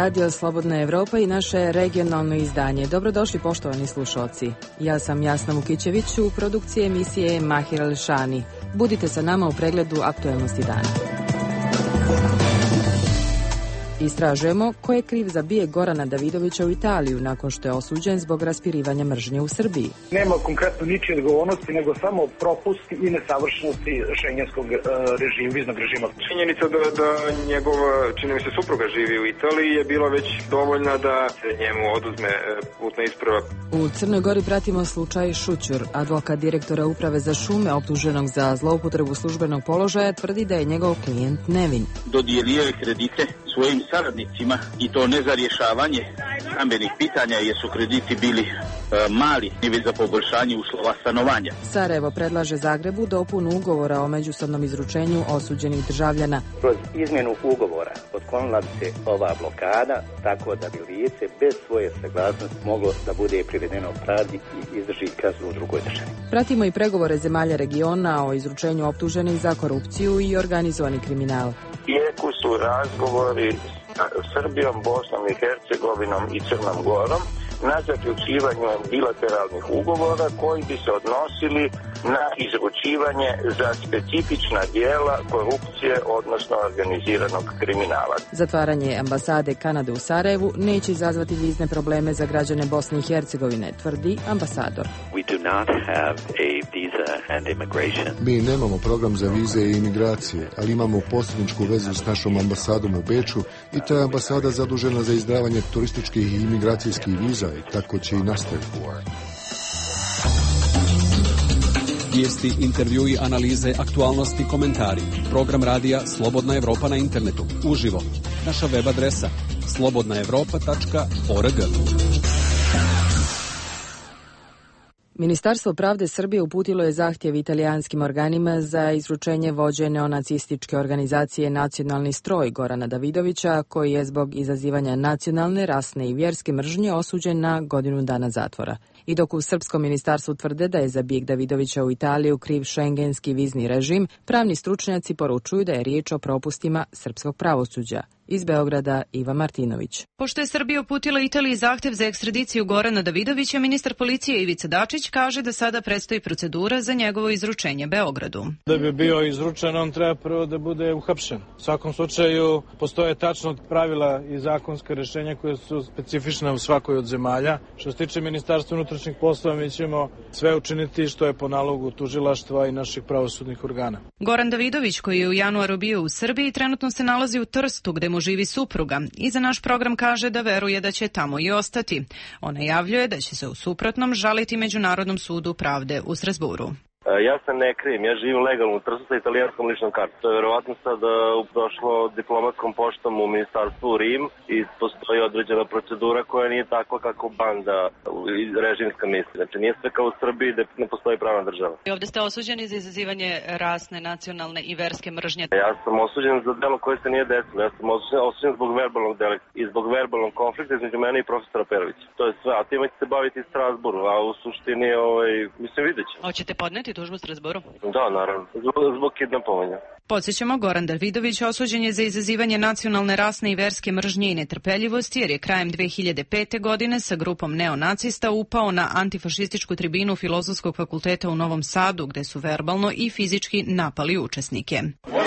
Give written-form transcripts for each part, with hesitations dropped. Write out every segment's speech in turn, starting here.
radio Slobodna Evropa i naše regionalno izdanje. Dobrodošli poštovani slušalci. Ja sam Jasna Vukićević, u produkciji emisije Mahir Alšani. Budite sa nama u pregledu aktuelnosti dana. Istražujemo ko je kriv za bijeg Gorana Davidovića u Italiju nakon što je osuđen zbog raspirivanja mržnje u Srbiji. Nema konkretno ničije odgovornosti, nego samo propusti i nesavršenosti šengenskog režima, viznog režima. Činjenica da njegova, čini mi se, supruga živi u Italiji je bila već dovoljna da se njemu oduzme putna isprava. U Crnoj Gori pratimo slučaj Šućur. Advokat direktora Uprave za šume optuženog za zloupotrebu službenog položaja tvrdi da je njegov klijent nevin. Dodijelio je kredite svojim saradnicima i to ne za rješavanje stambenih pitanja jer su krediti bili mali, ni već za poboljšanje uslova stanovanja. Sarajevo predlaže Zagrebu dopunu ugovora o međusobnom izručenju osuđenih državljana. Kroz izmjenu ugovora otklonila bi se ova blokada tako da bi lice bez svoje saglasnosti moglo da bude privedeno pravdi i izdrži kaznu u drugoj državi. Pratimo i pregovore zemalja regiona o izručenju optuženih za korupciju i organizovani kriminal. Tijeku su razgovori sa Srbijom, Bosnom i Hercegovinom i Crnom Gorom na zaključivanju bilateralnih ugovora koji bi se odnosili na izručivanje za specifična dijela korupcije, odnosno organiziranog kriminala. Zatvaranje ambasade Kanade u Sarajevu neće izazvati vizne probleme za građane Bosne i Hercegovine, tvrdi ambasador. Mi nemamo program za vize i imigracije, ali imamo posredničku vezu s našom ambasadom u Beču i ta je ambasada zadužena za izdavanje turističkih i imigracijskih viza i tako će i nastaviti. Vijesti, intervjui, analize, aktualnosti, komentari. Program radija Slobodna Evropa na internetu. Uživo. Naša web adresa slobodnaevropa.org. Ministarstvo pravde Srbije uputilo je zahtjev italijanskim organima za izručenje vođe neonacističke organizacije Nacionalni stroj Gorana Davidovića, koji je zbog izazivanja nacionalne, rasne i vjerske mržnje osuđen na 1 godinu dana zatvora. I dok u srpskom ministarstvu tvrde da je za bijeg Davidovića u Italiju kriv šengenski vizni režim, pravni stručnjaci poručuju da je riječ o propustima srpskog pravosuđa. Iz Beograda Iva Martinović. Pošto je Srbija uputila Italiji zahtjev za ekstradiciju Gorana Davidovića, ministar policije Ivica Dačić kaže da sada predstoji procedura za njegovo izručenje Beogradu. Da bi bio izručen, on treba prvo da bude uhapšen. U svakom slučaju postoje tačno pravila i zakonska rješenja koje su specifične u svakoj od zemalja. Što se tiče Ministarstva unutrašnjih poslova, mi ćemo sve učiniti što je po nalogu tužilaštva i naših pravosudnih organa. Goran Davidović, koji je u januaru bio u Srbiji, trenutno se nalazi u Trstu, gde mu živi supruga, i za naš program kaže da veruje da će tamo i ostati. On najavljuje da će se u suprotnom žaliti Međunarodnom sudu pravde u Strazburu. Ja se ne krijem, ja živim legalno u Trstu sa italijanskom ličnom kartom. To je verovatno sad došlo diplomatskom poštom u ministarstvu u Rim i postoji određena procedura koja nije takva kako banda režimska misli. Znači nije sve kao u Srbiji gde ne postoji pravna država. I ovdje ste osuđeni za izazivanje rasne, nacionalne i verske mržnje. Ja sam osuđen za delo koje se nije desilo. Ja sam osuđen zbog verbalnog delikta i zbog verbalnog konflikta između mene i profesora Perovića. To je sve, a time će se baviti Strasburu, a u suštini, mislim, vidjet će. Hoćete podneti tužbu Strasburu? Da, naravno. Zbog kidnapovanja. Podsjećamo, Goran Davidović osuđen je za izazivanje nacionalne, rasne i verske mržnje i netrpeljivosti jer je krajem 2005. godine sa grupom neonacista upao na antifašističku tribinu Filozofskog fakulteta u Novom Sadu, gde su verbalno i fizički napali učesnike.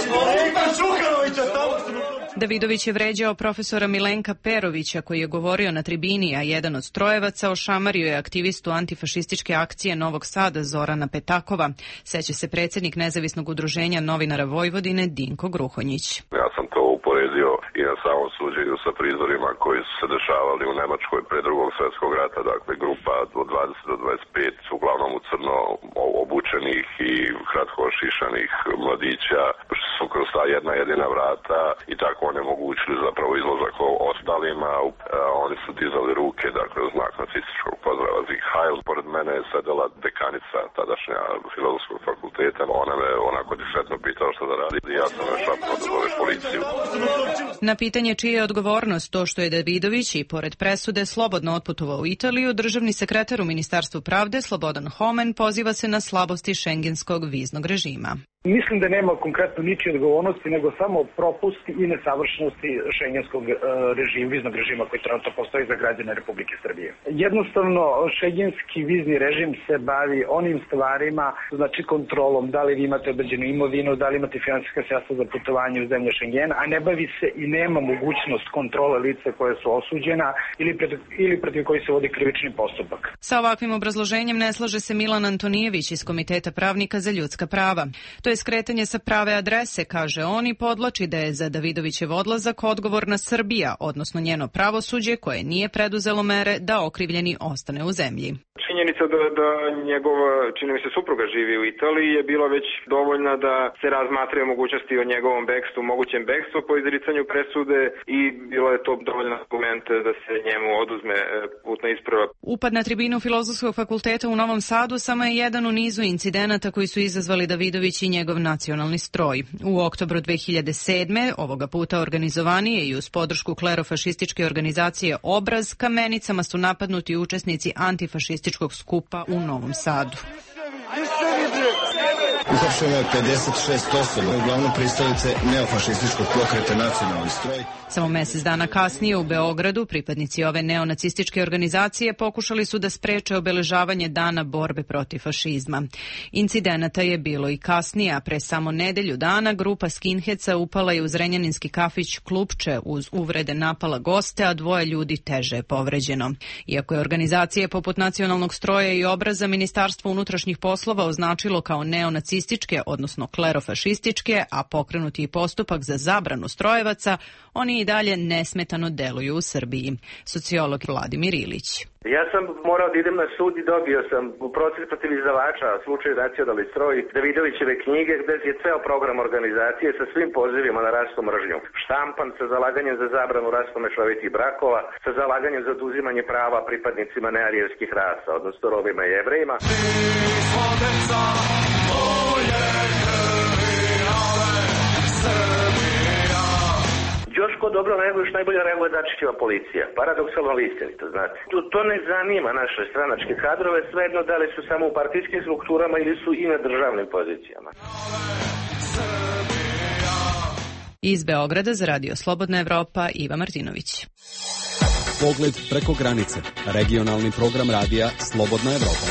Davidović je vređao profesora Milenka Perovića koji je govorio na tribini, a jedan od strojevaca ošamario je aktivistu antifašističke akcije Novog Sada Zorana Petakova. Seća se predsjednik Nezavisnog udruženja novinara Vojvodine Dinko Gruhonjić. Ja sam to uporedio i na samom suđenju sa prizorima koji su se dešavali u Nemačkoj pre Drugog svjetskog rata, dakle grupa od 20 do 25, uglavnom u crno obučenih i kratko ošišanih mladića, su kroz ta jedna jedina vrata i tako onemogućili zapravo izlazak ostalima. Oni su dizali ruke, dakle, u znak nacističkog pozdrava Sieg Heil. Pored mene je sedela dekanica tadašnja Filozofskog fakulteta. Ona me onako diskretno pitala što da radi i ja sam šapnuo da zoveš policiju. Na pitanje čija je odgovornost to što je Davidović i pored presude slobodno otputovao u Italiju, državni sekretar u Ministarstvu pravde Slobodan Homen poziva se na slabosti šengenskog viznog režima. Mislim da nema konkretno ničije odgovornosti, nego samo propusti i nesavršenosti šengenskog režima, viznog režima koji trenutno postoji za građane Republike Srbije. Jednostavno, šengenski vizni režim se bavi onim stvarima, znači kontrolom, da li vi imate određenu imovinu, da li imate finansijska sredstva za putovanje u zemlje Šengena, a ne bavi se i nema mogućnost kontrole lica koje su osuđena ili protiv koji se vodi krivični postupak. Sa ovakvim obrazloženjem ne slaže se Milan Antonijević iz Komiteta pravnika za ljudska prava. To je skretanje sa prave adrese, kaže on, i podvlači da je za Davidovićev odlazak odgovorna Srbija, odnosno njeno pravosuđe koje nije preduzelo mere da okrivljeni ostane u zemlji. Činjenica da njegova, čini mi se, supruga živi u Italiji je bila već dovoljna da se razmatraju mogućnosti o njegovom bekstvu, mogućem bekstvu po izricanju presude i bilo je to dovoljno argument da se njemu oduzme putna isprava. Upad na tribinu Filozofskog fakulteta u Novom Sadu samo je jedan u nizu incidenata koji su izazvali Davidović i njegov nacionalni stroj. U oktobru 2007. ovoga puta organizovanije i uz podršku klerofašističke organizacije Obraz, kamenicama su napadnuti učesnici antifašističkog skupa u Novom Sadu. Uhapšeno je 56 osoba, uglavnom pristalice neofašističkog pokreta Nacionalni stroj. Samo mesec dana kasnije u Beogradu pripadnici ove neonacističke organizacije pokušali su da spreče obeležavanje dana borbe protiv fašizma. Incidenata je bilo i kasnije, a pre samo nedelju dana grupa skinheca upala je u zrenjaninski kafić Klupče, uz uvrede napala goste, a 2 ljudi teže je povređeno. Iako je organizacije poput Nacionalnog stroja i Obraza Ministarstvo unutrašnjih poslova označilo kao neonacističke, odnosno klerofašističke, a pokrenuti i postupak za zabranu strojevaca, oni i dalje nesmetano deluju u Srbiji. Sociolog Vladimir Ilić. Ja sam morao da idem na sud i dobio sam u proces protiv izdavača slučaj Nacionalni stroj Davidovićeve knjige, gde je ceo program organizacije sa svim pozivima na rasnu mržnju štampan, sa zalaganjem za zabranu rasnomešovitih brakova, sa zalaganjem za oduzimanje prava pripadnicima nearijevskih rasa, odnosno Romima i Jevrejima. Još ko dobro reaguje, još najbolje reaguje Dačićeva policija. Paradoksalno ali istinito, znate. To ne zanima naše stranačke kadrove, svejedno da li su samo u partijskim strukturama ili su i na državnim pozicijama. Iz Beograda za Radio Slobodna Evropa, Iva Martinović. Pogled preko granice. Regionalni program radija Slobodna Evropa.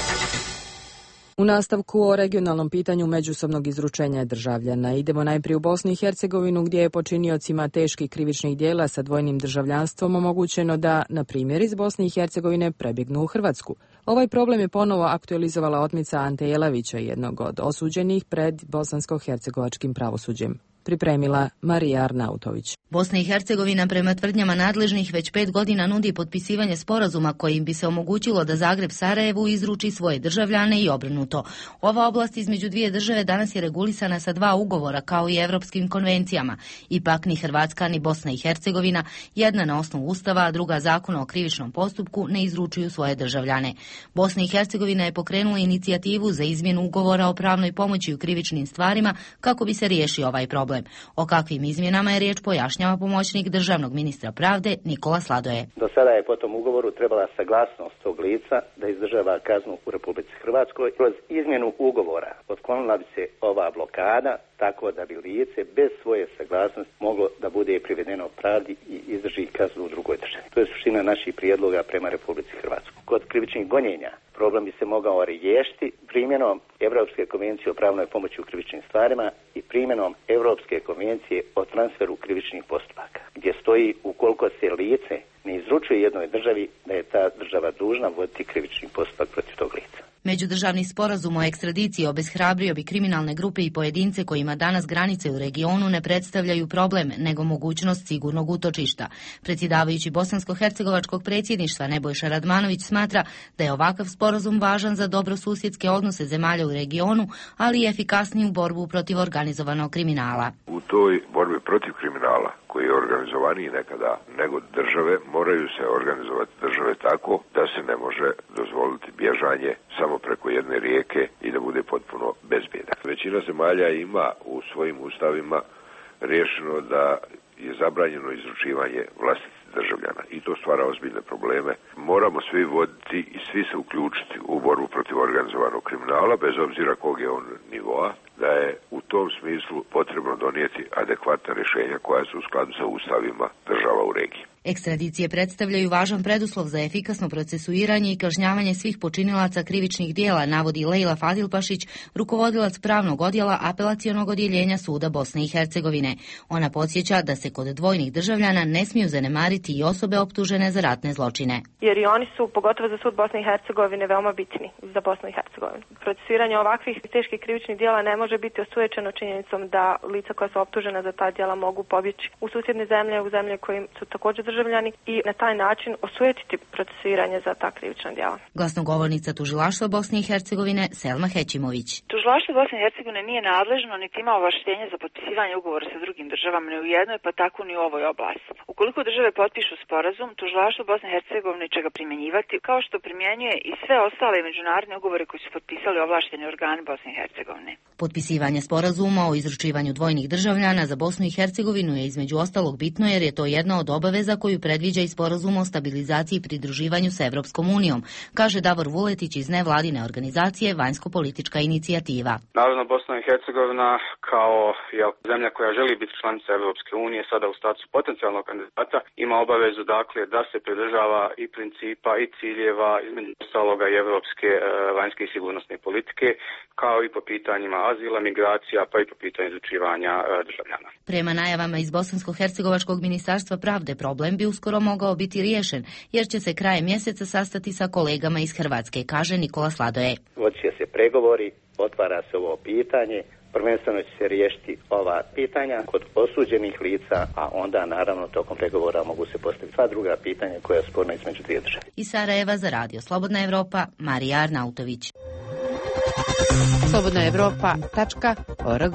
U nastavku o regionalnom pitanju međusobnog izručenja državljana. Idemo najprije u Bosnu i Hercegovinu, gdje je počiniocima teških krivičnih dijela sa dvojnim državljanstvom omogućeno da, na primjer, iz Bosne i Hercegovine prebjegnu u Hrvatsku. Ovaj problem je ponovo aktualizovala otmica Ante Jelavića, jednog od osuđenih pred bosansko-hercegovačkim pravosuđem. Pripremila Marija Arnautović. Bosna i Hercegovina prema tvrdnjama nadležnih već 5 godina nudi potpisivanje sporazuma kojim bi se omogućilo da Zagreb Sarajevu izruči svoje državljane i obrnuto. Ova oblast između dvije države danas je regulisana sa 2 ugovora kao i evropskim konvencijama. Ipak ni Hrvatska ni Bosna i Hercegovina, jedna na osnovu Ustava, a druga Zakona o krivičnom postupku, ne izručuju svoje državljane. Bosna i Hercegovina je pokrenula inicijativu za izmjenu ugovora o pravnoj pomoći u krivičnim stvarima kako bi se riješio ovaj problem. O kakvim izmjenama je riječ pojašnjava pomoćnik državnog ministra pravde Nikola Sladoje. Do sada je po tom ugovoru trebala saglasnost tog lica da izdržava kaznu u Republici Hrvatskoj. Kroz izmjenu ugovora otklonila bi se ova blokada tako da bi lice bez svoje saglasnosti moglo da bude privedeno pravdi i izdrži kaznu u drugoj državi. To je suština naših prijedloga prema Republici Hrvatskoj. Kod krivičnih gonjenja problem bi se mogao riješiti primjenom Europske konvencije o pravnoj pomoći u krivičnim stvarima i primjenom Europske konvencije o transferu krivičnih postupaka, gdje stoji ukoliko se lice ne izručuje jednoj državi da je ta država dužna voditi krivični postupak protiv tog lica. Međudržavni sporazum o ekstradiciji obeshrabrio bi kriminalne grupe i pojedince kojima danas granice u regionu ne predstavljaju problem, nego mogućnost sigurnog utočišta. Predsjedavajući bosansko-hercegovačkog predsjedništva Nebojša Radmanović smatra da je ovakav sporazum važan za dobrosusjedske odnose zemalja u regionu, ali i efikasniju borbu protiv organizovanog kriminala. U toj borbi protiv kriminala, koji je organizovaniji nekada nego države, moraju se organizovati države tako da se ne može dozvoliti bježanje samo preko jedne rijeke i da bude potpuno bezbjedan. Većina zemalja ima u svojim ustavima riješeno da je zabranjeno izručivanje vlastitih državljana i to stvara ozbiljne probleme. Moramo svi voditi i svi se uključiti u borbu protiv organizovanog kriminala, bez obzira kog je on nivoa, da je u tom smislu potrebno donijeti adekvatna rješenja koja su u skladu sa ustavima država u regiji. Ekstradicije predstavljaju važan preduslov za efikasno procesuiranje i kažnjavanje svih počinilaca krivičnih dijela, navodi Lejla Fadilpašić, rukovodilac pravnog odjela apelacionog odjeljenja Suda Bosne i Hercegovine. Ona podsjeća da se kod dvojnih državljana ne smiju zanemariti i osobe optužene za ratne zločine. Jer i oni su, pogotovo za Sud Bosne i Hercegovine, veoma bitni za Bosnu i Hercegovinu. Procesuiranje ovakvih teških krivičnih dijela ne može biti osujećeno činjenicom da lica koja su optužena za ta dijela mogu pobjeći u susjedne zemlje, u zemlje kojim su također državljani i na taj način osujetiti procesuiranje za ta krivična djela. Glasnogovornica Tužilaštva Bosne i Hercegovine Selma Hećimović. Tužilaštvo Bosne i Hercegovine nije nadležno niti ima ovlaštenje za potpisivanje ugovora sa drugim državama ni u jednoj, pa tako ni u ovoj oblasti. Ukoliko države potpišu sporazum, Tužilaštvo Bosne i Hercegovine će ga primjenjivati kao što primjenjuje i sve ostale međunarodne ugovore koji su potpisali ovlašteni organi Bosne i Hercegovine. Potpisivanje sporazuma o izručivanju dvojnih državljana za Bosnu i Hercegovinu je između ostalog bitno jer je to jedna od obaveza koju predviđa i sporazum o stabilizaciji i pridruživanju s Evropskom unijom, kaže Davor Vuletić iz nevladine organizacije Vanjsko-politička inicijativa. Naravno, Bosna i Hercegovina kao zemlja koja želi biti članica Evropske unije, sada u statusu potencijalnog kandidata, ima obavezu dakle da se pridržava i principa i ciljeva između ostaloga i evropske vanjske i sigurnosne politike, kao i po pitanjima azila, migracija, pa i po pitanju izručivanja državljana. Prema najavama iz Bosansko-hercegovačkog ministarstva pravde, problem bi uskoro mogao biti riješen, jer će se krajem mjeseca sastati sa kolegama iz Hrvatske, kaže Nikola Sladoje. Vodit će se pregovori, otvara se ovo pitanje, prvenstveno će se riješiti ova pitanja kod osuđenih lica, a onda naravno tokom pregovora mogu se postaviti sva druga pitanja koja je sporna između dvije države. Iz Sarajeva za Radio Slobodna Evropa, Marija Arnautović. slobodnaevropa.org.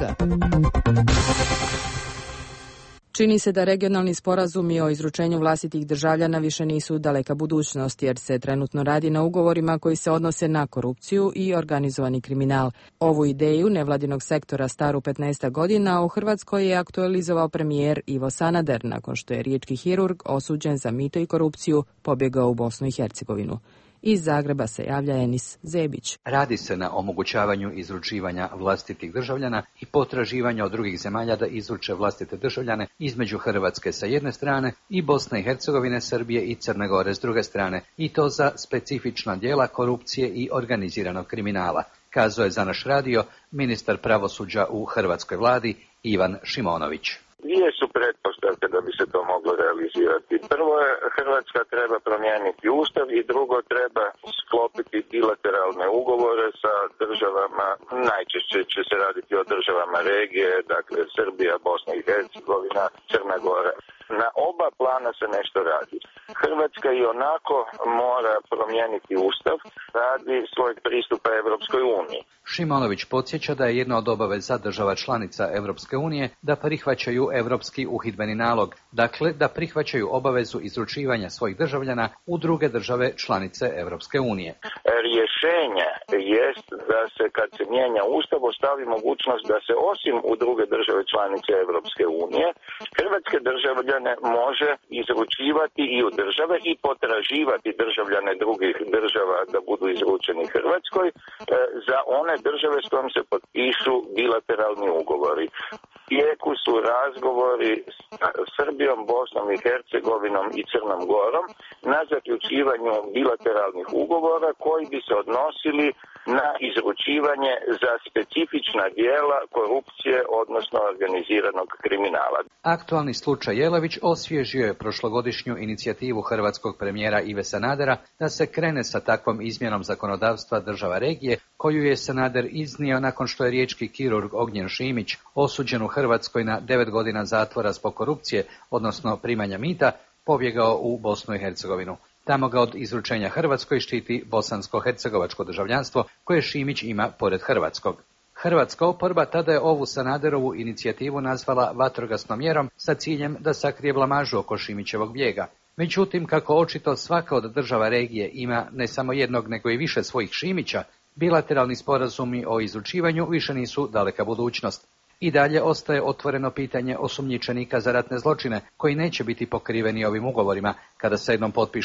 Čini se da regionalni sporazumi o izručenju vlastitih državljana više nisu daleka budućnost, jer se trenutno radi na ugovorima koji se odnose na korupciju i organizovani kriminal. Ovu ideju nevladinog sektora staru 15 godina u Hrvatskoj je aktualizovao premijer Ivo Sanader nakon što je riječki hirurg osuđen za mito i korupciju pobjegao u Bosnu i Hercegovinu. Iz Zagreba se javlja Enis Zebić. Radi se na omogućavanju izručivanja vlastitih državljana i potraživanja od drugih zemalja da izruče vlastite državljane između Hrvatske sa jedne strane i Bosne i Hercegovine, Srbije i Crne Gore s druge strane, i to za specifična djela korupcije i organiziranog kriminala, kazao je za naš radio ministar pravosuđa u hrvatskoj vladi Ivan Šimonović. Dvije su pretpostavke da bi se to moglo realizirati. Prvo je, Hrvatska treba promijeniti ustav i drugo treba sklopiti bilateralne ugovore sa državama, najčešće će se raditi o državama regije, dakle Srbija, Bosna i Hercegovina, Crna Gora. Na oba plana se nešto radi. Hrvatska i onako mora promijeniti ustav radi svojeg pristupa Evropskoj uniji. Šimonović podsjeća da je jedna od obaveza država članica Evropske unije da prihvaćaju europski uhidbeni nalog, dakle da prihvaćaju obavezu izručivanja svojih državljana u druge države članice Evropske unije. Rješenje jest da se kad se mijenja ustav ostavi mogućnost da se osim u druge države članice Evropske unije hrvatske državljane može izručivati i u države i potraživati državljane drugih država da budu izručeni Hrvatskoj za one države s kojim se potpišu bilateralni ugovori. Tijeku su razgovori s Srbijom, Bosnom i Hercegovinom i Crnom Gorom na zaključivanju bilateralnih ugovora koji bi se odnosili na izručivanje za specifična djela korupcije, odnosno organiziranog kriminala. Aktualni slučaj Jelavić osvježio je prošlogodišnju inicijativu hrvatskog premijera Ive Sanadera da se krene sa takvom izmjenom zakonodavstva država regije, koju je Sanader iznio nakon što je riječki kirurg Ognjen Šimić, osuđen u Hrvatskoj na 9 godina zatvora zbog korupcije, odnosno primanja mita, pobjegao u Bosnu i Hercegovinu. Tamo ga od izručenja Hrvatskoj štiti bosansko-hercegovačko državljanstvo koje Šimić ima pored hrvatskog. Hrvatska oporba tada je ovu Sanaderovu inicijativu nazvala vatrogasnom mjerom sa ciljem da sakrije blamažu oko Šimićevog bijega. Međutim, kako očito svaka od država regije ima ne samo jednog nego i više svojih Šimića, bilateralni sporazumi o izručivanju više nisu daleka budućnost. I dalje ostaje otvoreno pitanje osumnjičenika za ratne zločine koji neće biti pokriveni ovim ugovorima kada se jednom potpišu.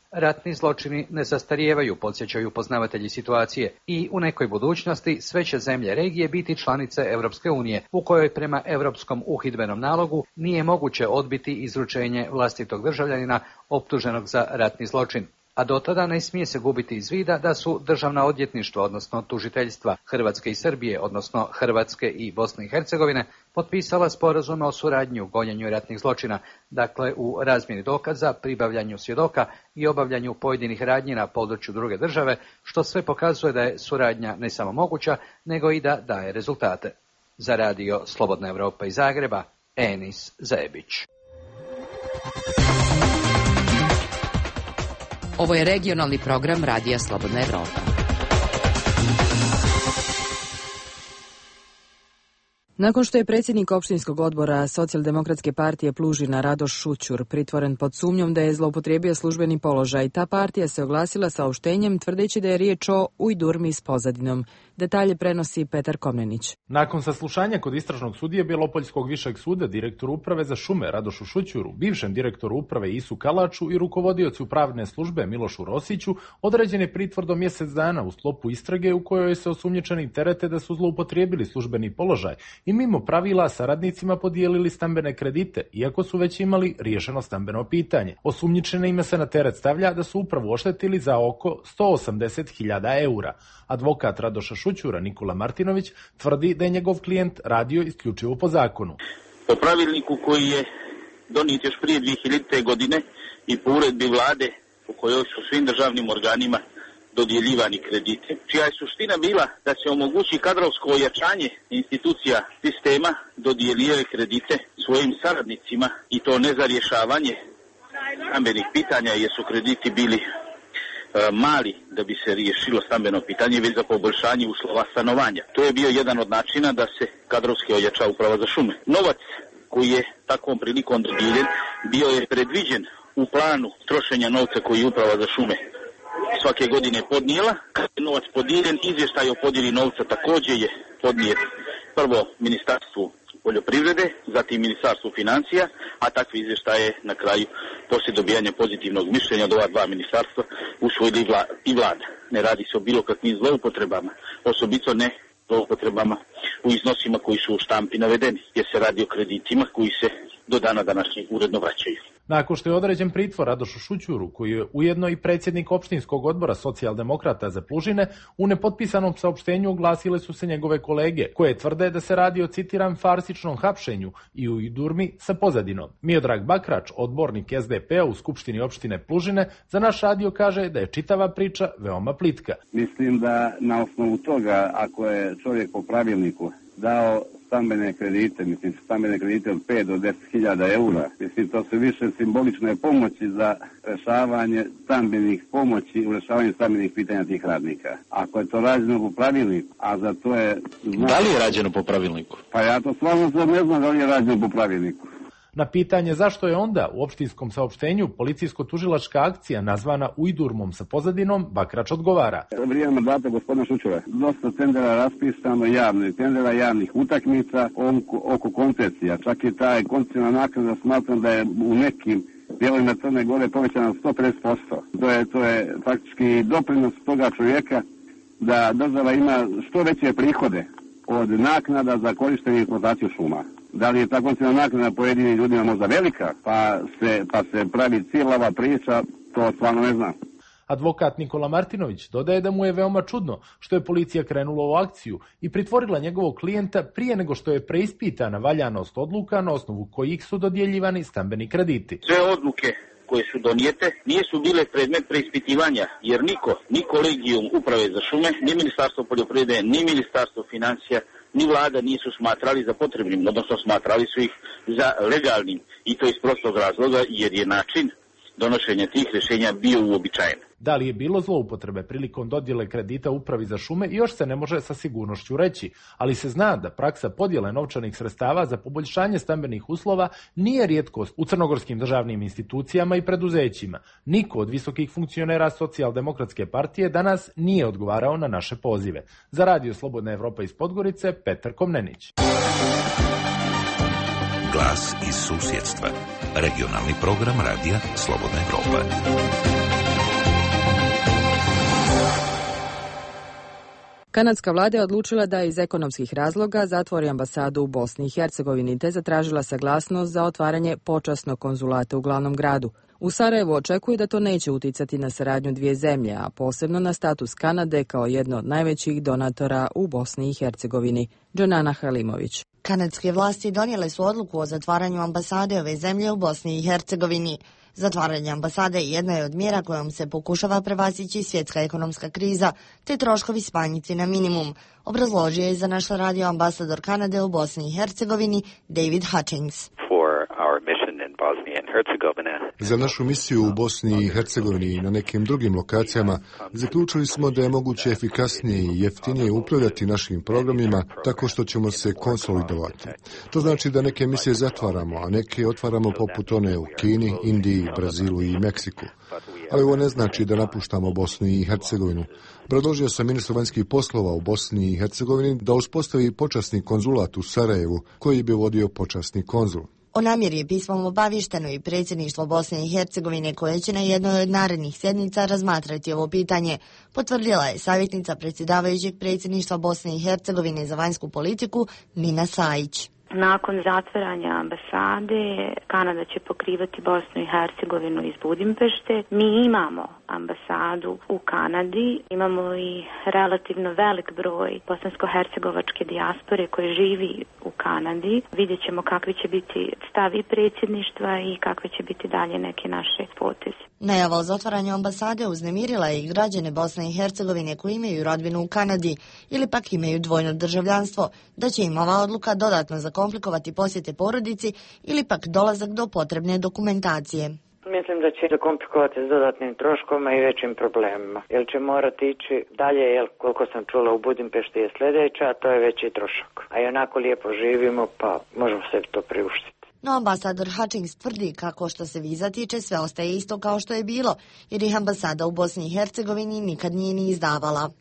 Ratni zločini ne zastarijevaju, podsjećaju poznavatelji situacije, i u nekoj budućnosti sve će zemlje regije biti članice Europske unije, u kojoj prema Europskom uhidbenom nalogu nije moguće odbiti izručenje vlastitog državljanina optuženog za ratni zločin. A do tada ne smije se gubiti iz vida da su državna odvjetništva, odnosno tužiteljstva Hrvatske i Srbije, odnosno Hrvatske i Bosne i Hercegovine, potpisala sporazume o suradnji u gonjenju ratnih zločina, dakle u razmjeni dokaza, pribavljanju svjedoka i obavljanju pojedinih radnji na području druge države, što sve pokazuje da je suradnja ne samo moguća, nego i da daje rezultate. Za radio Slobodna Evropa iz Zagreba, Enis Zebić. Ovo je regionalni program Radija Slobodna Evropa. Nakon što je predsjednik opštinskog odbora Socijaldemokratske partije Plužina Radoš Šućur pritvoren pod sumnjom da je zloupotrijebio službeni položaj, ta partija se oglasila saopštenjem tvrdeći da je riječ o ujdurmi s pozadinom. Detalje prenosi Petar Komnenić. Nakon saslušanja kod istražnog sudije Bjelopoljskog višeg suda, direktoru uprave za šume Radošu Šućuru, bivšem direktoru uprave Isu Kalaču i rukovodiocu pravne službe Milošu Rosiću, određen je pritvor do mjesec dana u sklopu istrage u kojoj se osumnjičeni terete da su zloupotrijebili službeni položaj i mimo pravila sa radnicima podijelili stambene kredite, iako su već imali riješeno stambeno pitanje. Osumnjičenima se na teret stavlja da su upravu oštetili za oko 180.000 eura. Advokat Radoša Šućura Nikola Martinović tvrdi da je njegov klijent radio isključivo po zakonu. Po pravilniku koji je donijet još prije 2000. godine i po uredbi vlade u kojoj su svim državnim organima dodjeljivani kredite, čija je suština bila da se omogući kadrovsko ojačanje institucija sistema, dodjeljivaju kredite svojim saradnicima i to ne za rješavanje stambenih pitanja jer su krediti bili mali da bi se riješilo stambeno pitanje, već za poboljšanje uslova stanovanja. To je bio jedan od načina da se kadrovski ojača uprava za šume. Novac koji je takvom prilikom dodijeljen bio je predviđen u planu trošenja novca koji je uprava za šume svake godine podnijela. Kad je novac podijeljen, izvještaj o podjeli novca također je podnijet prvo Ministarstvu poljoprivrede, zatim Ministarstvu financija, a takvi izvještaje na kraju poslije dobijanja pozitivnog mišljenja od ova dva ministarstva usvojili i vlada. Ne radi se o bilo kakvim zloupotrebama, osobito ne zloupotrebama u iznosima koji su u štampi navedeni, jer se radi o kreditima koji se do dana današnjeg uredno vraćaju. Nakon što je određen pritvor Radošu Šućuru, koji je ujedno i predsjednik opštinskog odbora Socijaldemokrata za Plužine, u nepotpisanom saopštenju oglasile su se njegove kolege, koje tvrde da se radi o, citiram, farsičnom hapšenju i u idurmi sa pozadinom. Miodrag Bakrač, odbornik SDP-a u Skupštini opštine Plužine, za naš radio kaže da je čitava priča veoma plitka. Mislim da na osnovu toga, ako je čovjek po pravilniku dao stambene kredite od 5 do 10.000 eura. Mislim, to su više simbolične pomoći za rešavanje stambenih pomoći u rešavanju stambenih pitanja tih radnika. Ako je to rađeno po pravilniku, a za to je... Da li je rađeno po pravilniku? Pa ja to stvarno ne znam da li je rađeno po pravilniku. Na pitanje zašto je onda u opštinskom saopštenju policijsko-tužilačka akcija nazvana ujdurmom sa pozadinom, Bakrač odgovara. Vrijeme mandata gospodina Šućura, dosta tendera raspisano javnih tendera, javnih utakmica oko koncesija. Čak i ta koncesijna naknada smatram da je u nekim dijelovima Crne Gore povećana 150%. To je faktički doprinos toga čovjeka da država ima što veće prihode od naknada za korištenje i eksploataciju šuma. Da li je ta koncesijna naknada pojedinim ljudima možda velika, pa se pravi cijelava priča, to stvarno ne znam. Advokat Nikola Martinović dodaje da mu je veoma čudno što je policija krenula u akciju i pritvorila njegovog klijenta prije nego što je preispitana valjanost odluka na osnovu kojih su dodjeljivani stambeni krediti. Sve odluke koje su donijete nisu bile predmet preispitivanja, jer ni kolegijum uprave za šume, ni Ministarstvo poljoprivrede, ni Ministarstvo financija, ni vlada nisu smatrali za potrebnim, odnosno smatrali su ih za legalnim, i to iz prostog razloga jer je način donošenja tih rješenja bio uobičajen. Da li je bilo zloupotrebe prilikom dodjele kredita upravi za šume još se ne može sa sigurnošću reći, ali se zna da praksa podjele novčanih sredstava za poboljšanje stambenih uslova nije rijetkost u crnogorskim državnim institucijama i preduzećima. Niko od visokih funkcionera Socijaldemokratske partije danas nije odgovarao na naše pozive. Za radio Slobodna Evropa iz Podgorice, Petar Komnenić. Glas iz susjedstva. Regionalni program radija Slobodna Evropa. Kanadska vlada je odlučila da iz ekonomskih razloga zatvori ambasadu u Bosni i Hercegovini te zatražila saglasnost za otvaranje počasnog konzulata u glavnom gradu. U Sarajevu očekuju da to neće uticati na saradnju dvije zemlje, a posebno na status Kanade kao jedno od najvećih donatora u Bosni i Hercegovini. Džanana Halimović. Kanadske vlasti donijele su odluku o zatvaranju ambasade ove zemlje u Bosni i Hercegovini. Zatvaranje ambasade jedna je od mjera kojom se pokušava prevazići svjetska ekonomska kriza, te troškovi smanjiti na minimum, obrazložio je za naš radio ambasador Kanade u Bosni i Hercegovini David Hutchings. Za našu misiju u Bosni i Hercegovini i na nekim drugim lokacijama zaključili smo da je moguće efikasnije i jeftinije upravljati našim programima tako što ćemo se konsolidovati. To znači da neke misije zatvaramo, a neke otvaramo poput one u Kini, Indiji, Brazilu i Meksiku. Ali ovo ne znači da napuštamo Bosnu i Hercegovinu. Predložio sam ministru vanjskih poslova u Bosni i Hercegovini da uspostavi počasni konzulat u Sarajevu koji bi vodio počasni konzul. O namjeri je pismom obavješteno i predsjedništvo Bosne i Hercegovine koje će na jednoj od narednih sjednica razmatrati ovo pitanje, potvrdila je savjetnica predsjedavajućeg predsjedništva Bosne i Hercegovine za vanjsku politiku Nina Sajić. Nakon zatvaranja ambasade, Kanada će pokrivati Bosnu i Hercegovinu iz Budimpešte. Mi imamo ambasadu u Kanadi, imamo i relativno velik broj bosansko-hercegovačke dijaspore koje živi u Kanadi. Vidjet ćemo kakvi će biti stavi predsjedništva i kakve će biti dalje neke naše poteze. Najava o zatvaranju ambasade uznemirila je i građane Bosne i Hercegovine koji imaju rodbinu u Kanadi ili pak imaju dvojno državljanstvo, da će im ova odluka dodatno zakomplikovati posjete porodici ili pak dolazak do potrebne dokumentacije. Mislim da će zakomplikovati s dodatnim troškovima i većim problemima, jer će morati ići dalje, jer koliko sam čula u Budimpešti je sljedeća, a to je veći trošak. A i onako lijepo živimo, pa možemo se to priuštiti. No ambasador Hutchings tvrdi kako što se viza tiče sve ostaje isto kao što je bilo, jer ih ambasada u Bosni i Hercegovini nikad nije ni izdavala.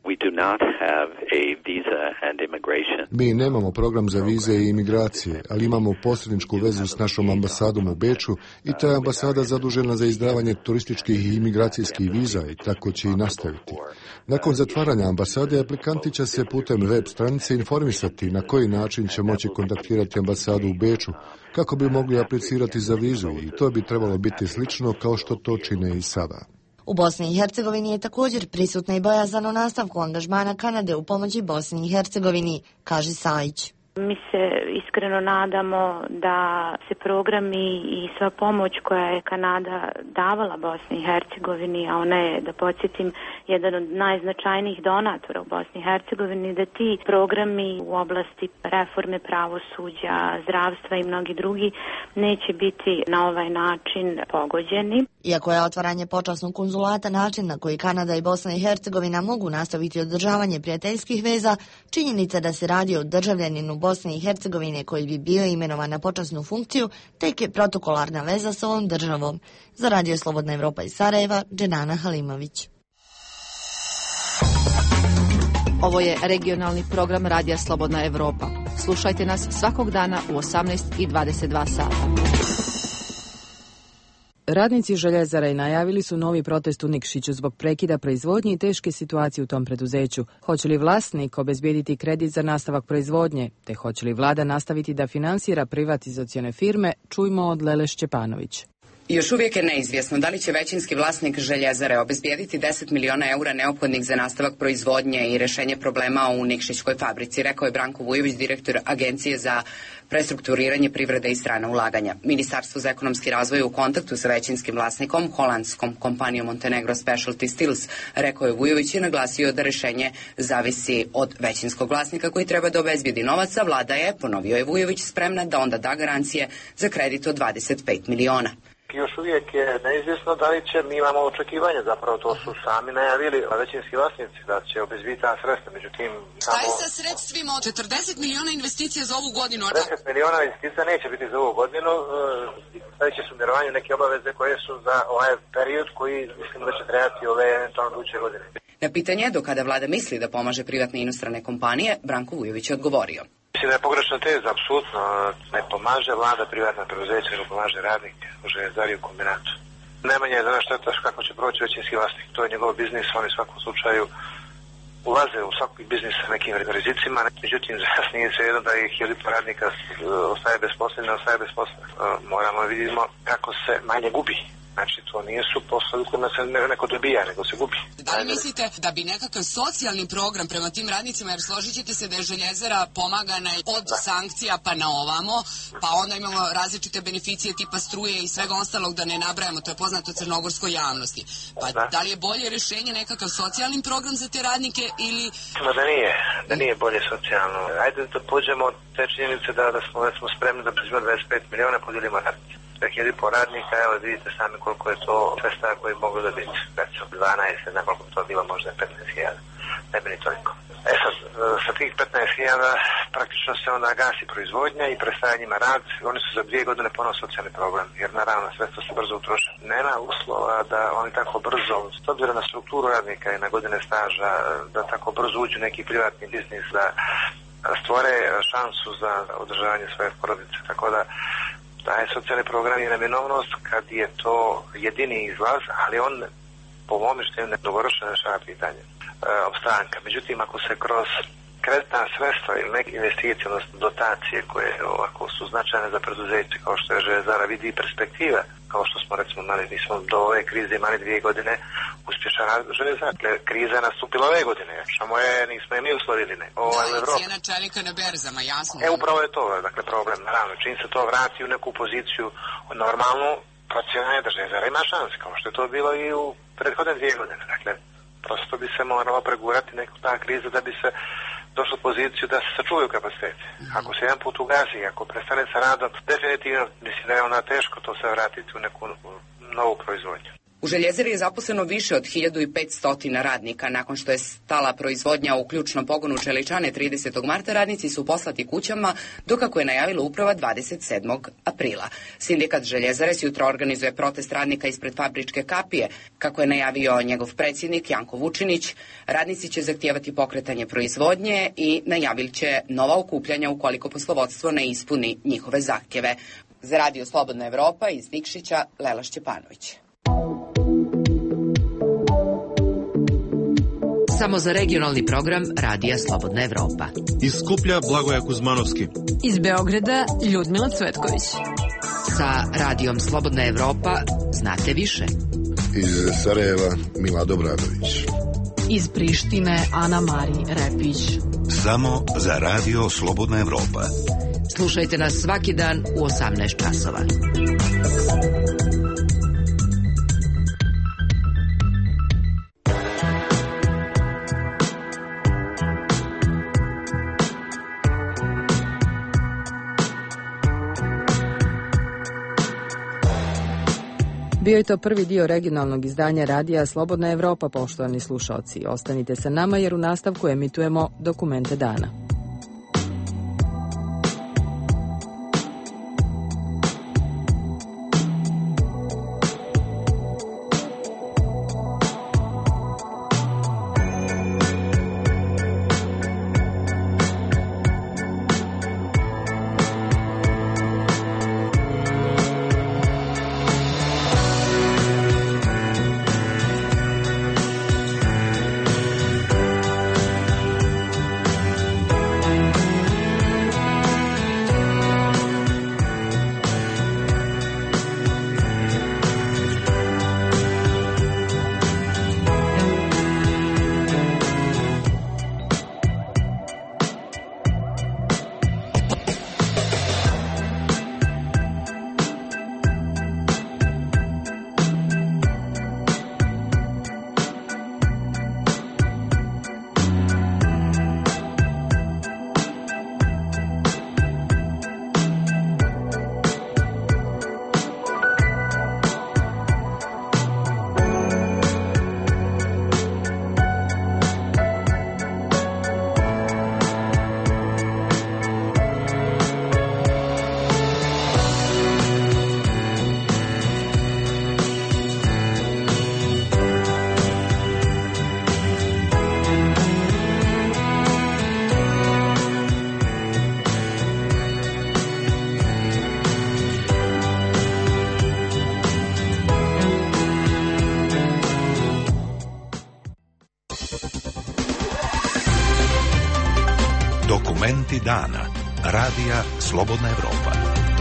Mi nemamo program za vize i imigracije, ali imamo posredničku vezu s našom ambasadom u Beču i ta je ambasada zadužena za izdavanje turističkih i imigracijskih viza i tako će i nastaviti. Nakon zatvaranja ambasade, aplikanti će se putem web stranice informisati na koji način će moći kontaktirati ambasadu u Beču, kako bi mogli aplicirati za vizu i to bi trebalo biti slično kao što to čine i sada. U Bosni i Hercegovini je također prisutna i bojazan o nastavku angažmana Kanade u pomoći Bosni i Hercegovini, kaže Sajić. Mi se iskreno nadamo da se programi i sva pomoć koja je Kanada davala Bosni i Hercegovini, a ona je, da podsjetim, jedan od najznačajnijih donatora u Bosni i Hercegovini, da ti programi u oblasti reforme pravosuđa, zdravstva i mnogi drugi neće biti na ovaj način pogođeni. Iako je otvaranje počasnog konzulata način na koji Kanada i Bosna i Hercegovina mogu nastaviti održavanje prijateljskih veza, činjenica da se radi o državljaninu Bosne i Hercegovine koji bi bio imenovan na počasnu funkciju, tek je protokolarna veza s ovom državom. Za Radio Slobodna Evropa iz Sarajeva, Dženana Halimović. Ovo je regionalni program Radija Slobodna Evropa. Slušajte nas svakog dana u 18:22 sata. Radnici željezara i najavili su novi protest u Nikšiću zbog prekida proizvodnje i teške situacije u tom preduzeću. Hoće li vlasnik obezbijediti kredit za nastavak proizvodnje, te hoće li vlada nastaviti da finansira privatizacione firme, čujmo od Lele Šćepanović. Još uvijek je neizvjesno da li će većinski vlasnik željezare obezbijediti 10 miliona eura neophodnih za nastavak proizvodnje i rješenje problema u Nikšićkoj fabrici, rekao je Branko Vujović, direktor Agencije za prestrukturiranje privrede i strana ulaganja. Ministarstvo za ekonomski razvoj u kontaktu sa većinskim vlasnikom, holandskom kompanijom Montenegro Specialty Steels, rekao je Vujović i naglasio da rješenje zavisi od većinskog vlasnika koji treba da obezbijedi novac, a vlada je, ponovio je Vujović, spremna da onda da garancije za kredit od 25 miliona. Još uvijek je neizvjesno da li će, mi imamo očekivanje, zapravo to su sami najavili većinski vlasnici da će obezbiti ta sredstva, međutim... Šta je sa sredstvima od 40 miliona investicija za ovu godinu? 40 miliona investicija neće biti za ovu godinu, stavit će se u mirovanju neke obaveze koje su za ovaj period koji mislim da će trebati ove eventualno buduće godine. Na pitanje do kada vlada misli da pomaže privatne i inostrane kompanije, Branko Vujović je odgovorio. Mislim da je pogrešna teza, apsolutno ne pomaže vlada privatna preduzeća, nego pomaže radnike u željezari u kombinatu. Najmanje je za nas šteta kako će proći većinski vlasnik, to je njegov biznis, on u svakom slučaju ulaze u svaki biznis sa nekim rizicima, međutim za nas nije svejedno da ih 1000 radnika ostaje bez posla, ne ostaje bez posla. Moramo vidimo kako se manje gubi. Znači, to nisu poslovi kojima se neko dobija, nego se gubi. Da li mislite da bi nekakav socijalni program prema tim radnicima, jer složit ćete se da je Željezara pomagana od sankcija pa na ovamo, pa onda imamo različite beneficije tipa struje i svega ostalog da ne nabrajamo, to je poznato crnogorskoj javnosti. Pa da li je bolje rješenje nekakav socijalni program za te radnike ili... Da nije bolje socijalno. Ajde da pođemo od te činjenice da smo spremni da uzmemo 25 miliona podijelimo radnice. 2.500 radnika, evo vidite sami koliko je to sredstava koji mogu da biti. Recimo 12, ne koliko to bilo, možda 15.000. Ne bi ni toliko. Sad, sa tih 15.000 praktično se onda gasi proizvodnja i prestaje njima rad. Oni su za 2 godine ponovno socijalni problem, jer naravno sredstva se brzo utroše. Nema uslova da oni tako brzo, s obzirom na strukturu radnika i na godine staža, da tako brzo uđu neki privatni biznis, da stvore šansu za održavanje svoje porodice. Tako da taj socijalni program je neminovnost kad je to jedini izlaz, ali on po mom mišljenju nedovršeno rješava pitanje opstanka. Međutim, ako se kroz kreditna sredstva ili neke investicije, odnosno dotacije koje ovako su značajne za preduzeće, kao što je Željezara, vidi perspektive, kao što smo recimo imali, mi smo do ove krize imali 2 godine uspješan rad Željezara. Dakle, kriza je nastupila ove godine, samo nismo je mi uslovili, ne. Cijena čelika na berzama, jasno. Upravo je to, dakle, problem. Naravno, čim se to vrati u neku poziciju normalnu, procjena je da Željezara ima šanse, kao što je to bilo i u prethodne 2 godine. Dakle, prosto bi se moralo pregurati neku ta kriza da bi se došlo u poziciju da se sačuvaju kapacitete. Ako se jedan put ugasi, ako prestane sa radom, definitivno mislim da je ona teško to se vratiti u neku novu proizvodnju. U Željezari je zaposleno više od 1500 radnika. Nakon što je stala proizvodnja u ključnom pogonu čeličane 30. marta, radnici su poslati kućama, dok kako je najavila uprava 27. aprila. Sindikat Željezare jutro organizuje protest radnika ispred fabričke kapije. Kako je najavio njegov predsjednik Janko Vučinić, radnici će zahtijevati pokretanje proizvodnje i najavili će nova okupljanja ukoliko poslovodstvo ne ispuni njihove zahtjeve. Za Radio Slobodna Evropa iz Nikšića, Lela Šćepanović. Samo za regionalni program Radija Slobodna Evropa. Iz Skuplja Blagoja Kuzmanovski. Iz Beograda Ljudmila Cvetković. Sa Radijom Slobodna Evropa znate više. Iz Sarajeva Mila Dobradović. Iz Prištine Ana Mari Repić. Samo za Radio Slobodna Evropa. Slušajte nas svaki dan u 18 časova. Bio je to prvi dio regionalnog izdanja Radija Slobodna Evropa, poštovani slušalci. Ostanite sa nama jer u nastavku emitujemo Dokumente dana. Dokumenti dana. Radija Slobodna Evropa.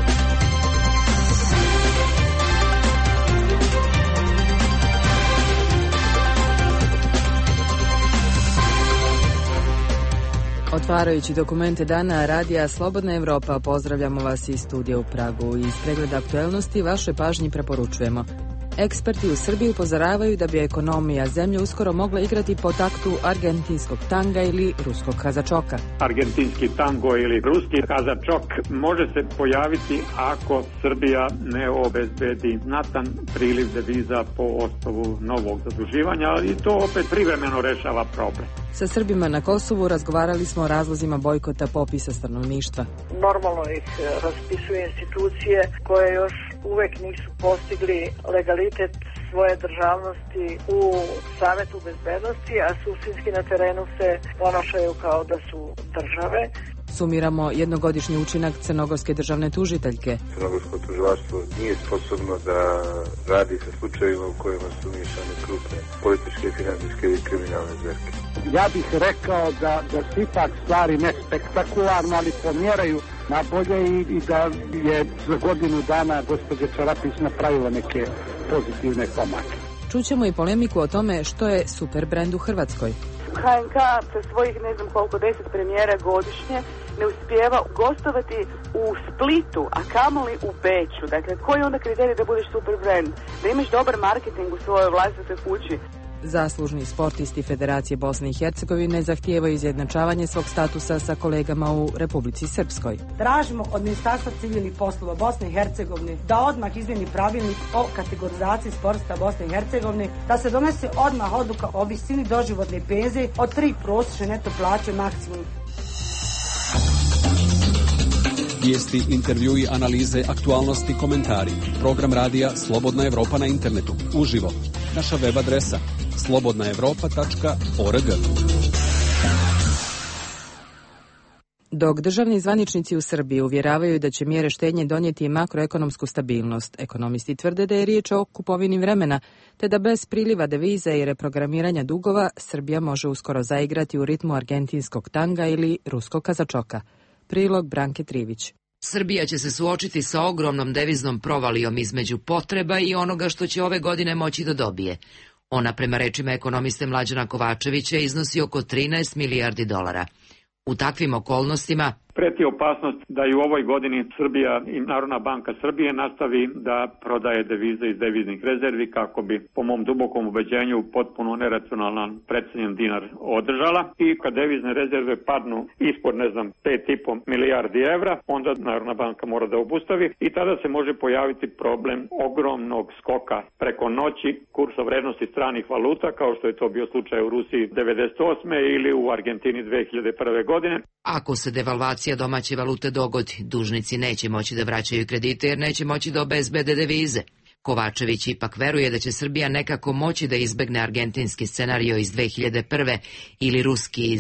Otvarajući dokumente dana Radija Slobodna Evropa, pozdravljamo vas iz studija u Pragu. Iz pregleda aktuelnosti vaše pažnji preporučujemo. Eksperti u Srbiji upozoravaju da bi ekonomija zemlje uskoro mogla igrati po taktu argentinskog tanga ili ruskog kazačoka. Argentinski tango ili ruski kazačok može se pojaviti ako Srbija ne obezbedi znatan priliv deviza po osnovu novog zaduživanja, ali to opet privremeno rešava problem. Sa Srbima na Kosovu razgovarali smo o razlozima bojkota popisa stanovništva. Normalno ih raspisuju institucije koje još uvek nisu postigli legalitet svoje državnosti u Savetu bezbednosti, a suštinski na terenu se ponašaju kao da su države. Sumiramo jednogodišnji učinak crnogorske državne tužiteljke. Crnogorsko tužilaštvo nije sposobno da radi sa slučajevima u kojima su umiješane krupne političke, finansijske i kriminalne zverke. Ja bih rekao da su ipak stvari ne spektakularno, ali pomjeraju na bolje i da je za godinu dana gospođa Čarapić napravila neke pozitivne pomake. Čućemo i polemiku o tome što je super brend u Hrvatskoj. HNK sa svojih ne znam koliko 10 premijera godišnje ne uspijeva gostovati u Splitu, a kamoli u Beću. Dakle, koji je onda kriterij da budeš super brand? Da imaš dobar marketing u svojoj vlastitoj kući. Zaslužni sportisti Federacije Bosne i Hercegovine zahtijevaju izjednačavanje svog statusa sa kolegama u Republici Srpskoj. Tražimo od Ministarstva civilnih poslova Bosne i Hercegovine da odmah izmjeni pravilnik o kategorizaciji sportista Bosne i Hercegovine, da se donese odmah odluka o visini doživotne penzije od 3 prosječne neto plaće maksimum. Vijesti, intervjui, analize, aktualnosti, komentari. Program radija Slobodna Evropa na internetu. Uživo. Naša web adresa slobodnaevropa.org. Dok državni zvaničnici u Srbiji uvjeravaju da će mjere štednje donijeti makroekonomsku stabilnost, ekonomisti tvrde da je riječ o kupovini vremena, te da bez priliva deviza i reprogramiranja dugova Srbija može uskoro zaigrati u ritmu argentinskog tanga ili ruskog kazačoka. Prilog Branke Trivić. Srbija će se suočiti sa ogromnom deviznom provalijom između potreba i onoga što će ove godine moći da dobije. Ona, prema rečima ekonomiste Mlađana Kovačevića, iznosi oko 13 milijardi dolara. U takvim okolnostima preti opasnost da i u ovoj godini Srbija i Narodna banka Srbije nastavi da prodaje devize iz deviznih rezervi kako bi, po mom dubokom ubeđenju, potpuno neracionalan precenjen dinar održala. I kad devizne rezerve padnu ispod, 5,5 milijardi evra, onda Narodna banka mora da obustavi i tada se može pojaviti problem ogromnog skoka preko noći kursa vrednosti stranih valuta, kao što je to bio slučaj u Rusiji 1998. ili u Argentini 2001. godine. Ako se devalvacija domaće valute dogodi, dužnici neće moći da vraćaju kredite jer neće moći da obezbede devize. Kovačević ipak veruje da će Srbija nekako moći da izbegne argentinski scenario iz 2001. ili ruski iz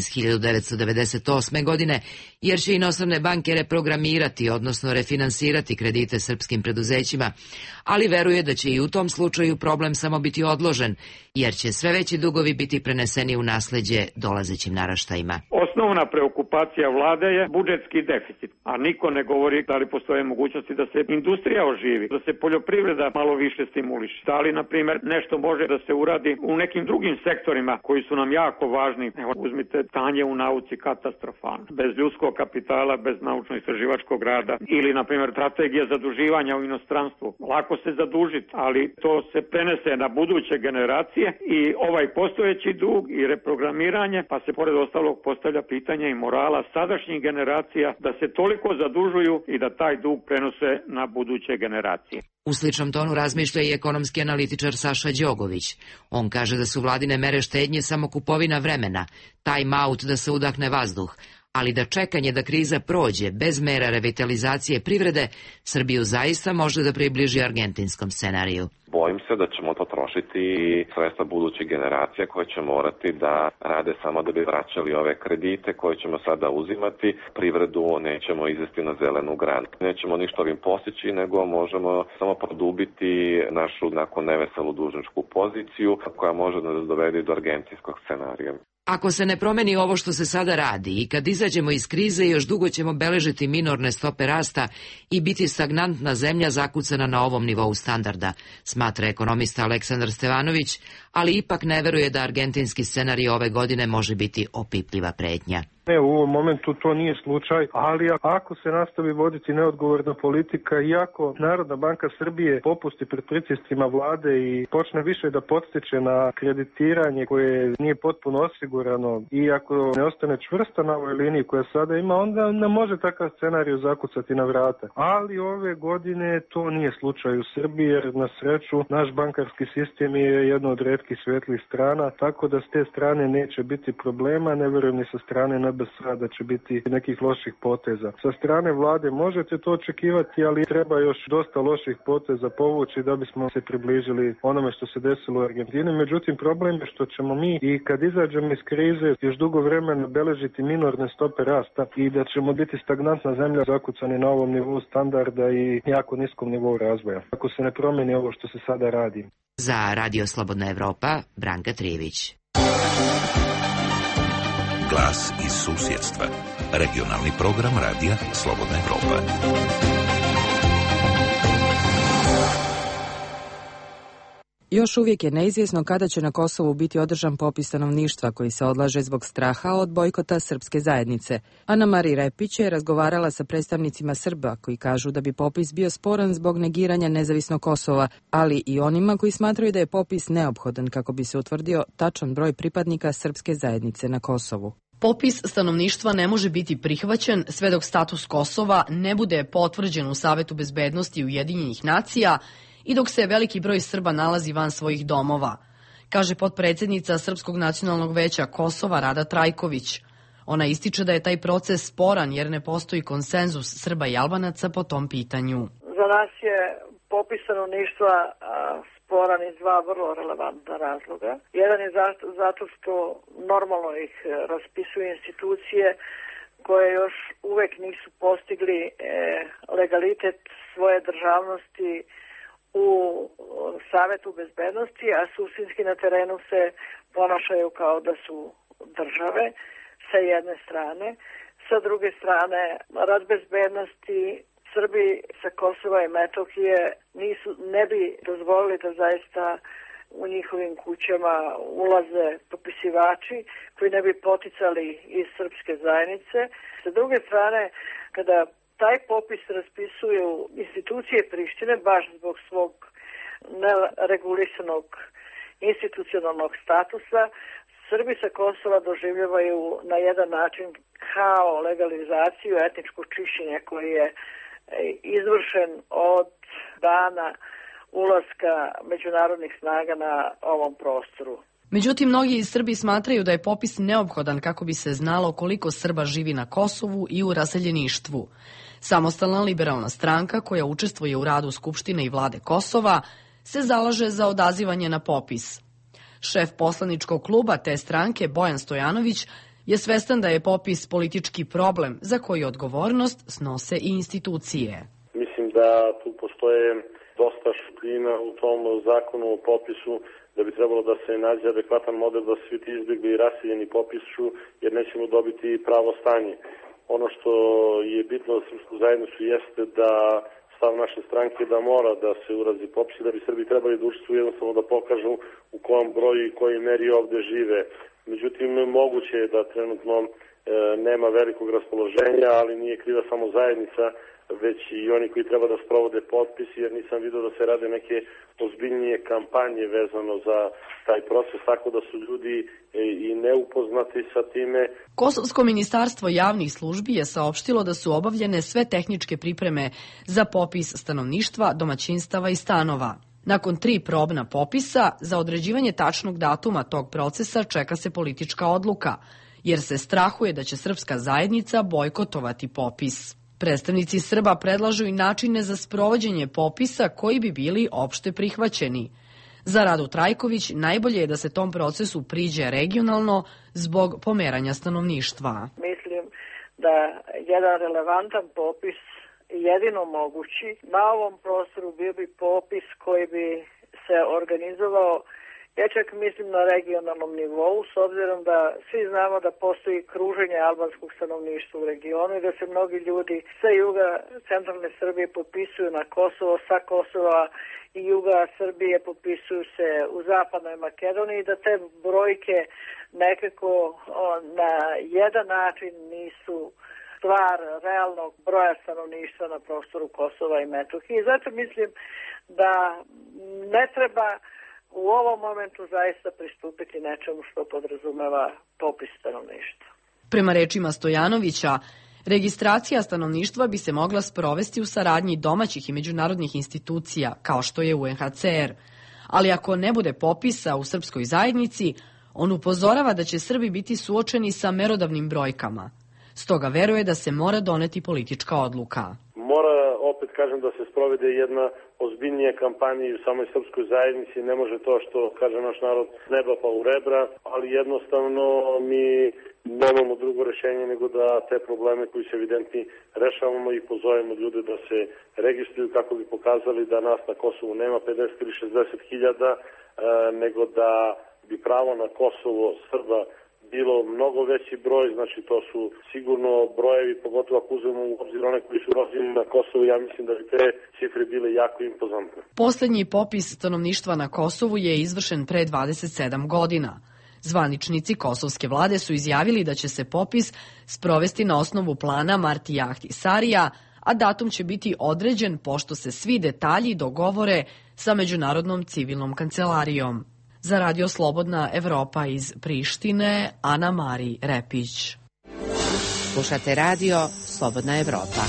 1998. godine, jer će inostrane banke reprogramirati, odnosno refinansirati kredite srpskim preduzećima, ali veruje da će i u tom slučaju problem samo biti odložen, jer će sve veći dugovi biti preneseni u nasleđe dolazećim naraštajima. Osnovna preokupacija vlade je budžetski deficit, a niko ne govori da li postoje mogućnosti da se industrija oživi, da se poljoprivreda malo više stimuliše. Da li, na primjer, nešto može da se uradi u nekim drugim sektorima koji su nam jako važni. Evo, uzmite stanje u nauci katastrofalno. Bez ljudskog kapitala, bez naučno-istraživačkog rada ili, na primjer, strategija zaduživanja u inostranstvu. Lako se zadužiti, ali to se prenese na buduće generacije i ovaj postojeći dug i reprogramiranje, pa se pored ostalog postavlja pitanje i morala sadašnjih generacija da se toliko zadužuju i da taj dug prenose na buduće generacije. U sličnom tonu razmišlja i ekonomski analitičar Saša Đogović. On kaže da su vladine mere štednje samo kupovina vremena, time out da se udahne vazduh, ali da čekanje da kriza prođe bez mera revitalizacije privrede Srbiju zaista može da približi argentinskom scenariju. Bojim se da ćemo to trošiti i sredstva budućih generacija koje će morati da rade samo da bi vraćali ove kredite koje ćemo sada uzimati. Privredu nećemo izvesti na zelenu granu. Nećemo ništa ovim postići, nego možemo samo produbiti našu neveselu dužničku poziciju koja može da nas dovede do argentinskog scenarija. Ako se ne promeni ovo što se sada radi i kad izađemo iz krize, još dugo ćemo beležiti minorne stope rasta i biti stagnantna zemlja zakucana na ovom nivou standarda, smatra ekonomista Aleksandar Stevanović, ali ipak ne veruje da argentinski scenarij ove godine može biti opipljiva pretnja. Ne, u ovom momentu to nije slučaj, ali ako se nastavi voditi neodgovorna politika i ako Narodna banka Srbije popusti pred pritiscima vlade i počne više da podstiče na kreditiranje koje nije potpuno osigurano i ako ne ostane čvrsta na ovoj liniji koja sada ima, onda ne može takav scenarij zakucati na vrata. Ali ove godine to nije slučaj u Srbiji, jer na sreću naš bankarski sistem je jedno od retkih svetlih strana, tako da s te strane neće biti problema, ne verujem ni sa strane NBS-a da će biti nekih loših poteza. Sa strane vlade možete to očekivati, ali treba još dosta loših poteza povući da bismo se približili onome što se desilo u Argentini. Međutim, problem je što ćemo mi i kad izađemo iz krize još dugo vremena beležiti minorne stope rasta i da ćemo biti stagnantna zemlja zakucani na ovom nivou standarda i jako niskom nivou razvoja. Ako se ne promeni ovo što se sada radi. Za Radio Slobodna Evropa, Branka Trijević. Glas iz susjedstva. Regionalni program Radija Slobodna Evropa. Još uvijek je neizvjesno kada će na Kosovu biti održan popis stanovništva koji se odlaže zbog straha od bojkota srpske zajednice. Ana-Mari Repić je razgovarala sa predstavnicima Srba koji kažu da bi popis bio sporan zbog negiranja nezavisnog Kosova, ali i onima koji smatraju da je popis neophodan kako bi se utvrdio tačan broj pripadnika srpske zajednice na Kosovu. Popis stanovništva ne može biti prihvaćen sve dok status Kosova ne bude potvrđen u Savetu bezbednosti Ujedinjenih nacija i dok se veliki broj Srba nalazi van svojih domova, kaže potpredsjednica Srpskog nacionalnog veća Kosova Rada Trajković. Ona ističe da je taj proces sporan jer ne postoji konsenzus Srba i Albanaca po tom pitanju. Za nas je popis stanovništva sporan iz dva vrlo relevantna razloga. Jedan je zato što normalno ih raspisuju institucije koje još uvek nisu postigli legalitet svoje državnosti u Savetu bezbednosti, a suštinski na terenu se ponašaju kao da su države sa jedne strane. Sa druge strane, rad bezbednosti Srbi sa Kosova i Metohije ne bi dozvolili da zaista u njihovim kućama ulaze popisivači koji ne bi poticali iz srpske zajednice. Sa druge strane, kada taj popis raspisuju institucije Prištine baš zbog svog neregulisanog institucionalnog statusa, Srbi sa Kosova doživljavaju na jedan način kao legalizaciju etničkog čišćenja koji je izvršen od dana ulaska međunarodnih snaga na ovom prostoru. Međutim, mnogi iz Srbije smatraju da je popis neophodan kako bi se znalo koliko Srba živi na Kosovu i u raseljeništvu. Samostalna liberalna stranka koja učestvuje u radu Skupštine i vlade Kosova se zalaže za odazivanje na popis. Šef poslaničkog kluba te stranke, Bojan Stojanović, je svestan da je popis politički problem za koji odgovornost snose i institucije. Mislim da tu postoje dosta šupljina u tom zakonu o popisu, da bi trebalo da se nađe adekvatan model da svi ti izbjegli i raseljeni popišu, jer nećemo dobiti pravo stanje. Ono što je bitno za srpsku zajednicu jeste da stav naše stranke da mora da se urazi popis i da bi Srbi trebali da učestvuju jednostavno da pokažu u kojem broju i kojoj meri ovde žive. Međutim, moguće je da trenutno nema velikog raspoloženja, ali nije kriva samo zajednica, već i oni koji treba da sprovode potpis, jer nisam vidio da se rade neke ozbiljnije kampanje vezano za taj proces, tako da su ljudi i neupoznati sa time. Kosovsko ministarstvo javnih službi je saopštilo da su obavljene sve tehničke pripreme za popis stanovništva, domaćinstava i stanova. Nakon 3 probna popisa, za određivanje tačnog datuma tog procesa čeka se politička odluka, jer se strahuje da će srpska zajednica bojkotovati popis. Predstavnici Srba predlažu i načine za sprovođenje popisa koji bi bili opšte prihvaćeni. Za Radu Trajković najbolje je da se tom procesu priđe regionalno zbog pomeranja stanovništva. Mislim da jedan relevantan popis jedino mogući na ovom prostoru bio bi popis koji bi se organizovao Ja čak mislim na regionalnom nivou, s obzirom da svi znamo da postoji kruženje albanskog stanovništva u regionu i da se mnogi ljudi sa juga centralne Srbije popisuju na Kosovo, sa Kosova i juga Srbije popisuju se u zapadnoj Makedoniji, da te brojke nekako na jedan način nisu stvar realnog broja stanovništva na prostoru Kosova i Metohije. I zato mislim da ne treba u ovom momentu zaista pristupiti nečemu što podrazumeva popis stanovništva. Prema rečima Stojanovića, registracija stanovništva bi se mogla sprovesti u saradnji domaćih i međunarodnih institucija, kao što je UNHCR. Ali ako ne bude popisa u srpskoj zajednici, on upozorava da će Srbi biti suočeni sa merodavnim brojkama. Stoga veruje da se mora doneti politička odluka. Mora, opet kažem, da se sprovede jedna ozbiljnija kampanja u samoj srpskoj zajednici. Ne može to što kaže naš narod neba pa u rebra, ali jednostavno mi nemamo drugo rešenje nego da te probleme koji su evidentni rešavamo i pozovemo ljude da se registruju kako bi pokazali da nas na Kosovu nema 50 ili 60 hiljada, nego da bi pravo na Kosovo Srba bilo mnogo veći broj, znači to su sigurno brojevi, pogotovo ako uzmemo u obzir one koji su rođeni na Kosovu, ja mislim da bi te cifre bile jako impozantne. Poslednji popis stanovništva na Kosovu je izvršen pre 27 godina. Zvaničnici kosovske vlade su izjavili da će se popis sprovesti na osnovu plana Marti Ahtisarija, a datum će biti određen pošto se svi detalji dogovore sa Međunarodnom civilnom kancelarijom. Za Radio Slobodna Evropa iz Prištine, Ana Mari Repić. Slušate Radio Slobodna Evropa.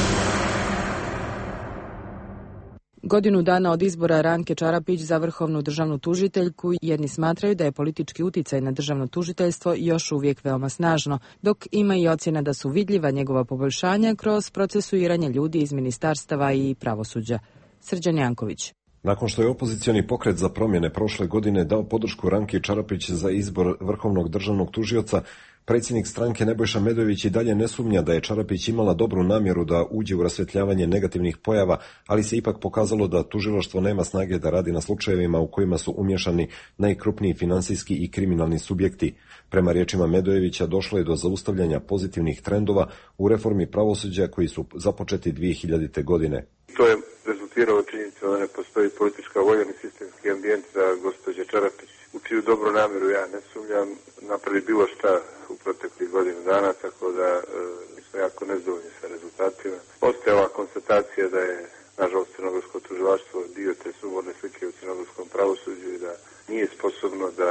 Godinu dana od izbora Ranke Čarapić za vrhovnu državnu tužiteljku, jedni smatraju da je politički uticaj na državno tužiteljstvo još uvijek veoma snažno, dok ima i ocjena da su vidljiva njegova poboljšanja kroz procesuiranje ljudi iz ministarstava i pravosuđa. Srđan Janković. Nakon što je opozicioni pokret za promjene prošle godine dao podršku Ranki Čarapić za izbor vrhovnog državnog tužioca, predsjednik stranke Nebojša Medojević i dalje ne sumnja da je Čarapić imala dobru namjeru da uđe u rasvjetljavanje negativnih pojava, ali se ipak pokazalo da tužilaštvo nema snage da radi na slučajevima u kojima su umješani najkrupniji finansijski i kriminalni subjekti. Prema riječima Medojevića došlo je do zaustavljanja pozitivnih trendova u reformi pravosuđa koji su započeti 2000. godine. To je rezultiralo činjenicom da ne postoji politička volja ni sistemski ambijent za gospođe Čarapić, u čiju dobru namjeru ja ne sumnjam, napravi bilo šta u proteklih godinu dana, tako da mi smo jako nezadovoljni sa rezultatima. Ostaje ova konstatacija da je, nažalost, crnogorsko tužilaštvo dio te sumorne slike u crnogorskom pravosuđu i da nije sposobno da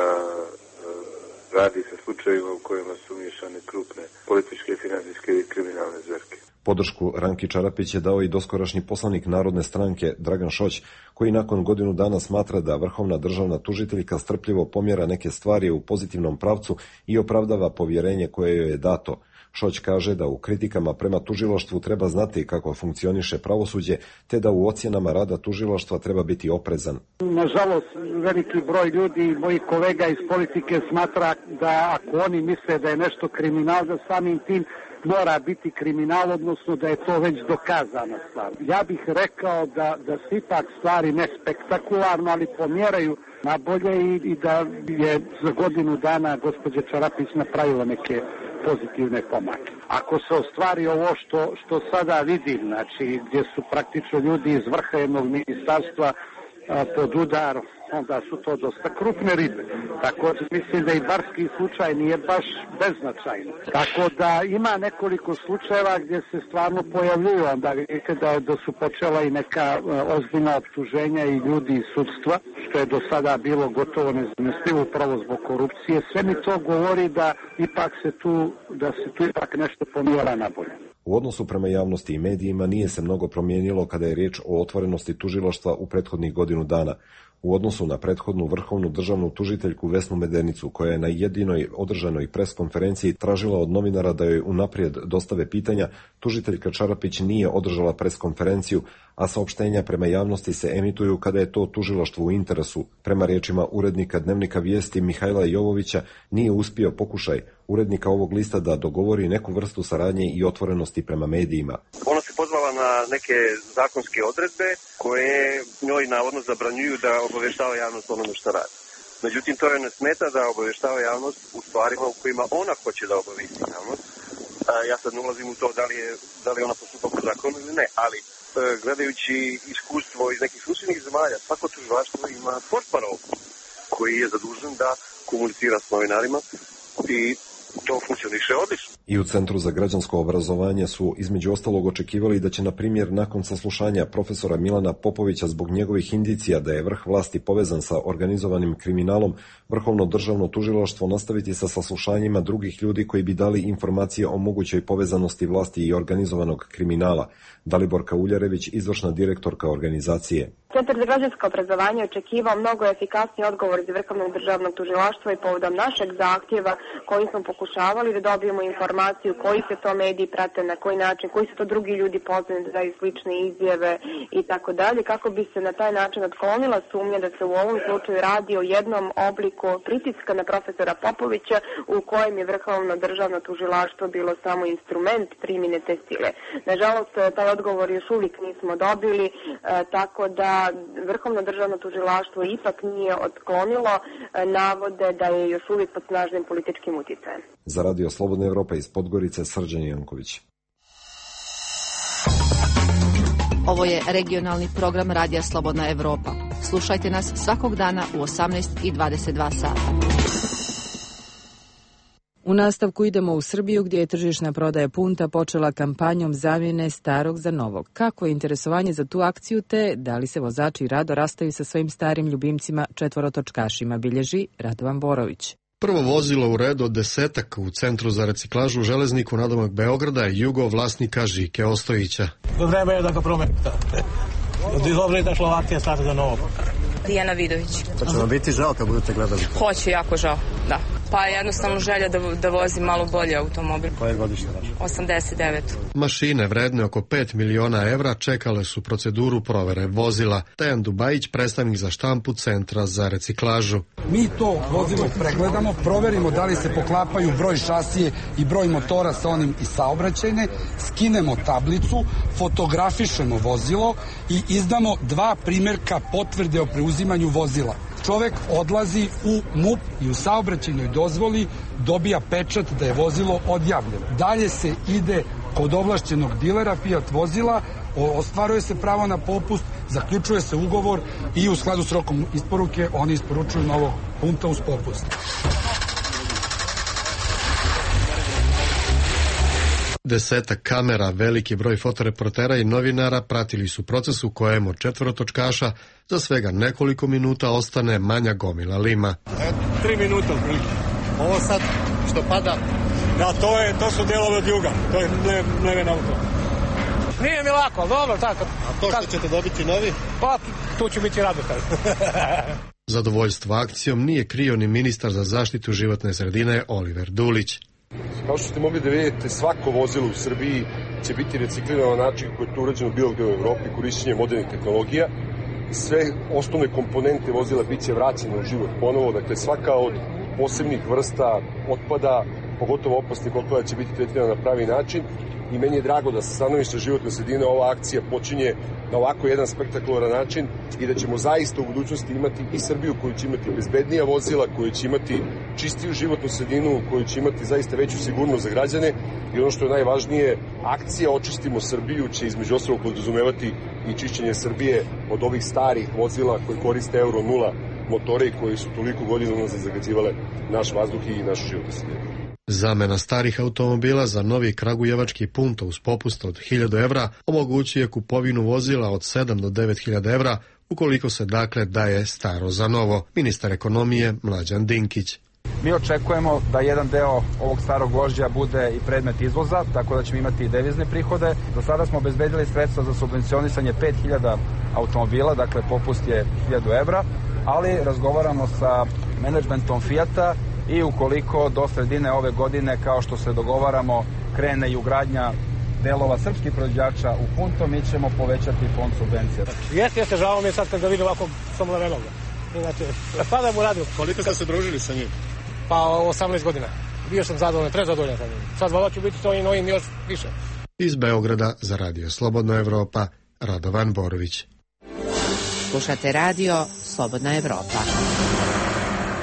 radi sa slučajevima u kojima su umiješane krupne političke, finansijske i kriminalne zverke. Podršku Ranki Čarapić je dao i doskorašnji poslanik Narodne stranke Dragan Šoć, koji nakon godinu dana smatra da vrhovna državna tužiteljka strpljivo pomjera neke stvari u pozitivnom pravcu i opravdava povjerenje koje joj je dato. Šoć kaže da u kritikama prema tužilaštvu treba znati kako funkcioniše pravosuđe, te da u ocjenama rada tužilaštva treba biti oprezan. Nažalost, veliki broj ljudi i mojih kolega iz politike smatra da ako oni misle da je nešto kriminal, da samim tim mora biti kriminal, odnosno da je to već dokazana stvar. Ja bih rekao da se ipak stvari ne spektakularno, ali pomjeraju na bolje i da je za godinu dana gospođa Čarapić napravila neke pozitivne pomake. Ako se ostvari ovo što sada vidim, znači gdje su praktično ljudi iz vrha jednog ministarstva pod udar, onda su to dosta krupne ribe. Također mislim da i barski slučaj nije baš beznačajno. Tako da ima nekoliko slučajeva gdje se stvarno pojavljuju, onda vidite da su počela i neka ozbiljna optuženja i ljudi iz sudstva, što je do sada bilo gotovo nezamislivo upravo zbog korupcije. Sve mi to govori da se tu ipak nešto pomjera na bolje. U odnosu prema javnosti i medijima nije se mnogo promijenilo kada je riječ o otvorenosti tužilaštva u prethodnih godinu dana. U odnosu na prethodnu vrhovnu državnu tužiteljku Vesnu Medenicu, koja je na jedinoj održanoj preskonferenciji tražila od novinara da joj unaprijed dostave pitanja, tužiteljka Čarapić nije održala preskonferenciju, a saopštenja prema javnosti se emituju kada je to tužilaštvo u interesu. Prema riječima urednika Dnevnika vijesti Mihajla Jovovića, nije uspio pokušaj urednika ovog lista da dogovori neku vrstu saradnje i otvorenosti prema medijima. Ona se pozvala na neke zakonske odredbe koje njoj navodno zabranjuju da obaveštava javnost onome što radi. Međutim, to je ne smeta da obaveštava javnost u stvarima u kojima ona hoće da obavesti javnost. Ja sad ne ulazim u to da li ona postupa po zakonu ili ne, ali gledajući iskustvo iz nekih susjednih zemalja, svako tužilaštvo ima portparol koji je zadužen da komunicira s novinarima i to funkcioniše odlično. I u Centru za građansko obrazovanje su između ostalog očekivali da će, na primjer, nakon saslušanja profesora Milana Popovića zbog njegovih indicija da je vrh vlasti povezan sa organizovanim kriminalom, Vrhovno državno tužilaštvo nastaviti sa saslušanjima drugih ljudi koji bi dali informacije o mogućoj povezanosti vlasti i organizovanog kriminala. Dalibor Kauljarević, izvršna direktorka organizacije. Centar za građansko obrazovanje očekivao mnogo efikasniji odgovor iz Vrhovnog državnog tužilaštva i povodom našeg zahtjeva koji smo pokušavali da dobijemo informaciju koji se to mediji prate, na koji način, koji su to drugi ljudi pozvani da daju slične izjave i tako dalje, kako bi se na taj način otklonila sumnja da se u ovom slučaju radi o jednom obliku pritiska na profesora Popovića u kojem je Vrhovno državno tužilaštvo bilo samo instrument primjene te sile. Nažalost, taj odgovor još uvijek nismo dobili, tako da Vrhovno državno tužilaštvo ipak nije otklonilo navode da je još uvijek pod snažnim političkim utjecajem. Za Radio Slobodna Evropa iz Podgorice, Srđan Janković. Ovo je regionalni program Radija Slobodna Evropa. Slušajte nas svakog dana u 18:22 sata. U nastavku idemo u Srbiju gdje je tržišna prodaja punta počela kampanjom zamjene starog za novog. Kako je interesovanje za tu akciju te da li se vozači rado rastaju sa svojim starim ljubimcima četvorotočkašima, bilježi Radovan Borović. Prvo vozilo u redu od 10 u Centru za reciklažu u Železniku nadomak Beograda je Jugo vlasnika Žike Ostojića. Vreme je da ga promenite. Od izobljena Slovacija stara za novo. Dijana Vidović. Pa će vam biti žao kad budete gledali? Hoće, jako žao, da. Pa jednostavno želja da vozim malo bolje automobil. Koje godište vaše? 89. Mašine vredne oko 5 miliona evra čekale su proceduru provere vozila. Dejan Dubajić, predstavnik za štampu Centra za reciklažu. Mi to vozilo pregledamo, proverimo da li se poklapaju broj šasije i broj motora sa onim iz saobraćajne, skinemo tablicu, fotografišemo vozilo i izdamo 2 primjerka potvrde o preuzimanju vozila. Čovek odlazi u MUP i u saobraćajnoj dozvoli dobija pečat da je vozilo odjavljeno. Dalje se ide kod ovlašćenog dilera Fiat vozila, ostvaruje se pravo na popust, zaključuje se ugovor i u skladu s rokom isporuke oni isporučuju novog punta uz popust. Desetak kamera, veliki broj fotoreportera i novinara pratili su proces u kojem od četvorotočkaša za svega nekoliko minuta ostane manja gomila lima. 3 minuta otprilike. Ovo sad što pada? Da, to su delovi od juga. To je neven auto. Nije mi lako, dobro, tako. A to što ćete dobiti novi? Pa, tu ću biti radostan. Zadovoljstvo akcijom nije krio ni ministar za zaštitu životne sredine Oliver Dulić. Kao što ste mogli da vidite, svako vozilo u Srbiji će biti reciklirano na način koji je to urađeno bilo gde u Evropi, korišćenje modernih tehnologija. Sve osnovne komponente vozila biće vraćene u život ponovo, dakle svaka od posebnih vrsta otpada, pogotovo opasnih otpada, će biti tretirana na pravi način. I meni je drago da sa stanovišta životne sredine ova akcija počinje na ovako jedan spektakularan način i da ćemo zaista u budućnosti imati i Srbiju koju će imati bezbednija vozila, koju će imati čistiju životnu sredinu, koju će imati zaista veću sigurnost za građane i ono što je najvažnije, akcija Očistimo Srbiju će između ostalog podrazumevati i čišćenje Srbije od ovih starih vozila koji koriste Euro 0 motore i koji su toliko godina unazad zagađivale naš vazduh i našu životnu sredinu. Zamena starih automobila za novi kragujevački punto uz popust od 1000 evra omogućuje kupovinu vozila od 7 do 9000 evra ukoliko se dakle daje staro za novo. Ministar ekonomije Mlađan Dinkić. Mi očekujemo da jedan deo ovog starog gvožđa bude i predmet izvoza, tako da ćemo imati i devizne prihode. Do sada smo obezbedili sredstva za subvencionisanje 5000 automobila, dakle popust je 1000 evra, ali razgovaramo sa menadžmentom Fijata i ukoliko do sredine ove godine, kao što se dogovaramo, krene i ugradnja delova srpskih proizvođača u punto, mi ćemo povećati fond subvencija. Jeste, žao mi je sad kad ga vidim ovako somlarenog. Znači, sada mu radim. Koliko ste se družili sa njim? Pa 18 godina. Bio sam zadovoljan, prezadovoljan sa njim. Sad voda ću biti s ovim novim još više. Iz Beograda za Radio Slobodna Evropa, Radovan Borović. Slušate radio Slobodna Evropa.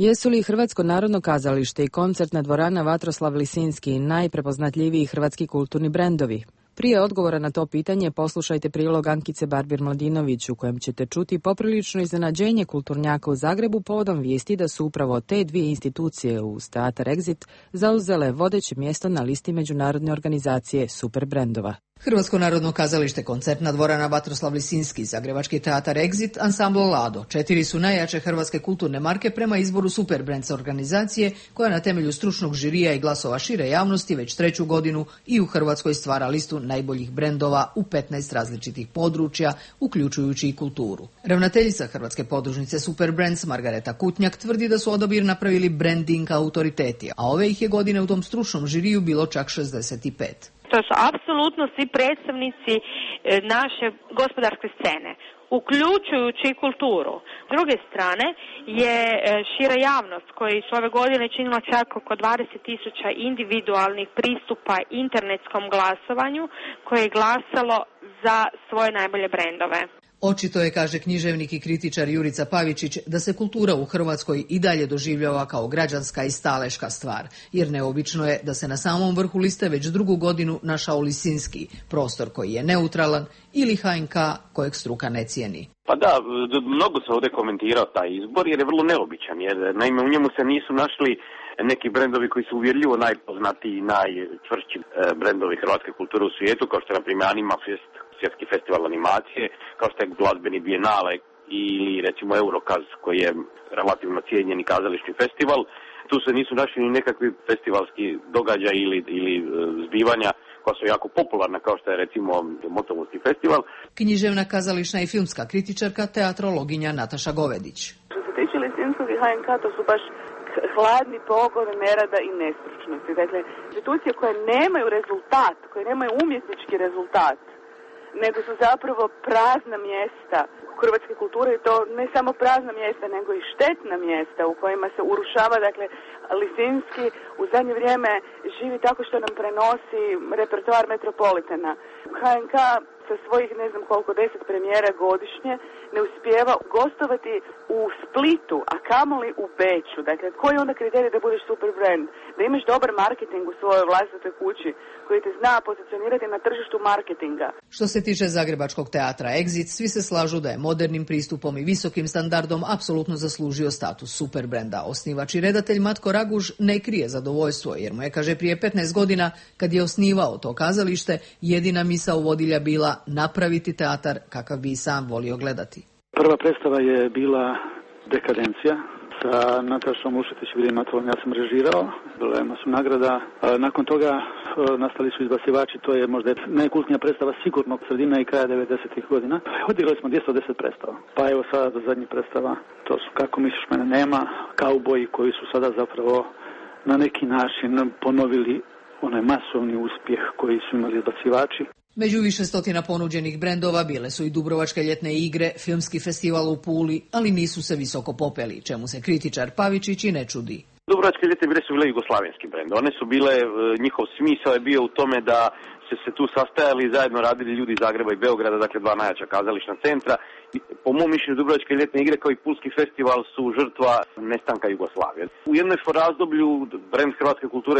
Jesu li Hrvatsko narodno kazalište i koncertna dvorana Vatroslav Lisinski najprepoznatljiviji hrvatski kulturni brendovi? Prije odgovora na to pitanje poslušajte prilog Ankice Barbir-Mladinović u kojem ćete čuti poprilično iznenađenje kulturnjaka u Zagrebu povodom vijesti da su upravo te dvije institucije uz Teatar Exit zauzele vodeće mjesto na listi međunarodne organizacije super brendova. Hrvatsko narodno kazalište, koncertna dvorana Vatroslav Lisinski, Zagrebački teatar Exit, ansambl Lado. 4 su najjače hrvatske kulturne marke prema izboru Superbrandsa organizacije koja na temelju stručnog žirija i glasova šire javnosti već 3. godinu i u Hrvatskoj stvara listu najboljih brendova u 15 različitih područja, uključujući i kulturu. Ravnateljica Hrvatske podružnice Superbrands Margareta Kutnjak tvrdi da su odabir napravili branding autoriteti, a ove ih je godine u tom stručnom žiriju bilo čak 65. To su apsolutno svi predstavnici naše gospodarske scene, uključujući i kulturu. S druge strane je šira javnost koji su ove godine činila čak oko 20.000 individualnih pristupa internetskom glasovanju koje je glasalo za svoje najbolje brendove. Očito je, kaže književnik i kritičar Jurica Pavičić, da se kultura u Hrvatskoj i dalje doživljava kao građanska i staleška stvar, jer neobično je da se na samom vrhu liste već 2. godinu našao Lisinski, prostor koji je neutralan, ili HNK kojeg struka ne cijeni. Pa da, mnogo se ovdje komentirao taj izbor jer je vrlo neobičan, jer naime u njemu se nisu našli neki brendovi koji su uvjerljivo najpoznatiji i najčvršći brendovi hrvatske kulture u svijetu, kao što je na primjer Animafest, svjetski festival animacije, kao što je glazbeni bijenale ili recimo Eurokaz koji je relativno cijenjeni kazališni festival. Tu se nisu našli ni nekakvi festivalski događaj ili zbivanja koja su jako popularna kao što je recimo Motovunski festival. Književna, kazališna i filmska kritičarka, teatrologinja Nataša Govedić. Što se tiče Lisinskog i HNK, to su baš hladni pogon nerada i nestručnosti. Dakle, institucije koje nemaju rezultat, koje nemaju umjetnički rezultat, nego su zapravo prazna mjesta hrvatske kulture i to ne samo prazna mjesta, nego i štetna mjesta u kojima se urušava. Dakle, Lisinski u zadnje vrijeme živi tako što nam prenosi repertoar Metropolitana. HNK sa svojih ne znam koliko 10 premijera godišnje ne uspijeva gostovati u Splitu, a kamoli u Beču. Dakle, koji je onda kriterij da budeš super brand? Da imaš dobar marketing u svojoj vlastitoj kući koji te zna pozicionirati na tržištu marketinga. Što se tiče Zagrebačkog teatra Exit, svi se slažu da je modernim pristupom i visokim standardom apsolutno zaslužio status super brenda. Osnivač i redatelj Matko Raguž ne krije zadovoljstvo, jer mu je, kaže, prije 15 godina, kad je osnivao to kazalište, jedina misao vodilja bila napraviti teatar kakav bi i sam volio gledati. Prva predstava je bila Dekadencija sa Natašom Ušetić i Vilim Matulom. Ja sam režirao, bila je masu nagrada. Nakon toga nastali su Izbacivači, to je možda najkultnija predstava sigurno sredina i kraja 90-ih godina. Odigrali smo 210 predstava. Pa evo sada do zadnjih predstava, to su Kako misliš mene nema, Kauboji koji su sada zapravo na neki način ponovili onaj masovni uspjeh koji su imali Izbacivači. Među više stotina ponuđenih brendova bile su i Dubrovačke ljetne igre, filmski festival u Puli, ali nisu se visoko popeli, čemu se kritičar Pavičić i ne čudi. Dubrovačke ljetne igre su bile jugoslavenski brend. One su bile, njihov smisao je bio u tome da se tu sastajali i zajedno radili ljudi iz Zagreba i Beograda, dakle 2 najjača kazališna centra. Po mom mišljenju Dubrovačke ljetne igre kao i Pulski festival su žrtva nestanka Jugoslavije. U jednom razdoblju brend hrvatske kulture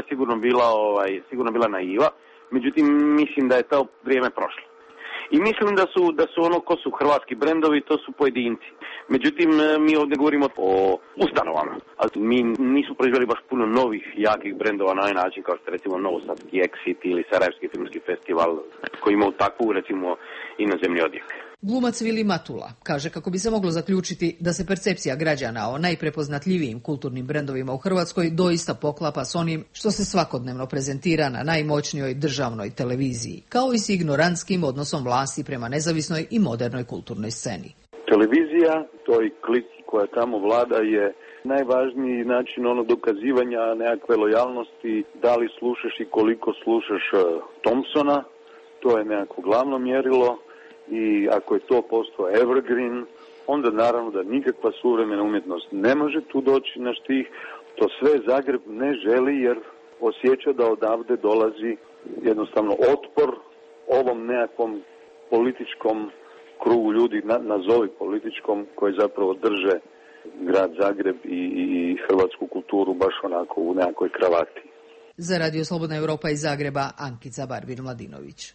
sigurno bila naiva. Međutim, mislim da je to vrijeme prošlo. I mislim da su ono ko su hrvatski brendovi, to su pojedinci. Međutim, mi ovdje govorimo o ustanovama. Ali mi nismo proizveli baš puno novih, jakih brendova na ovaj način, kao što je recimo Novosadski Exit ili Sarajevski filmski festival, koji imaju takvu, recimo, inozemni odjek. Glumac Vili Matula kaže kako bi se moglo zaključiti da se percepcija građana o najprepoznatljivijim kulturnim brendovima u Hrvatskoj doista poklapa s onim što se svakodnevno prezentira na najmoćnijoj državnoj televiziji, kao i s ignorantskim odnosom vlasti prema nezavisnoj i modernoj kulturnoj sceni. Televizija, toj kliki koja tamo vlada, je najvažniji način dokazivanja nekakve lojalnosti, da li slušaš i koliko slušaš Thompsona, to je nekako glavno mjerilo. I ako je to postao evergreen, onda naravno da nikakva suvremena umjetnost ne može tu doći na štih. To sve Zagreb ne želi jer osjeća da odavde dolazi jednostavno otpor ovom nekakvom političkom krugu ljudi, nazovi političkom, koji zapravo drže grad Zagreb i hrvatsku kulturu baš onako u nekakvoj kravati. Za Radio Slobodna Evropa iz Zagreba, Ankica Barbir-Mladinović.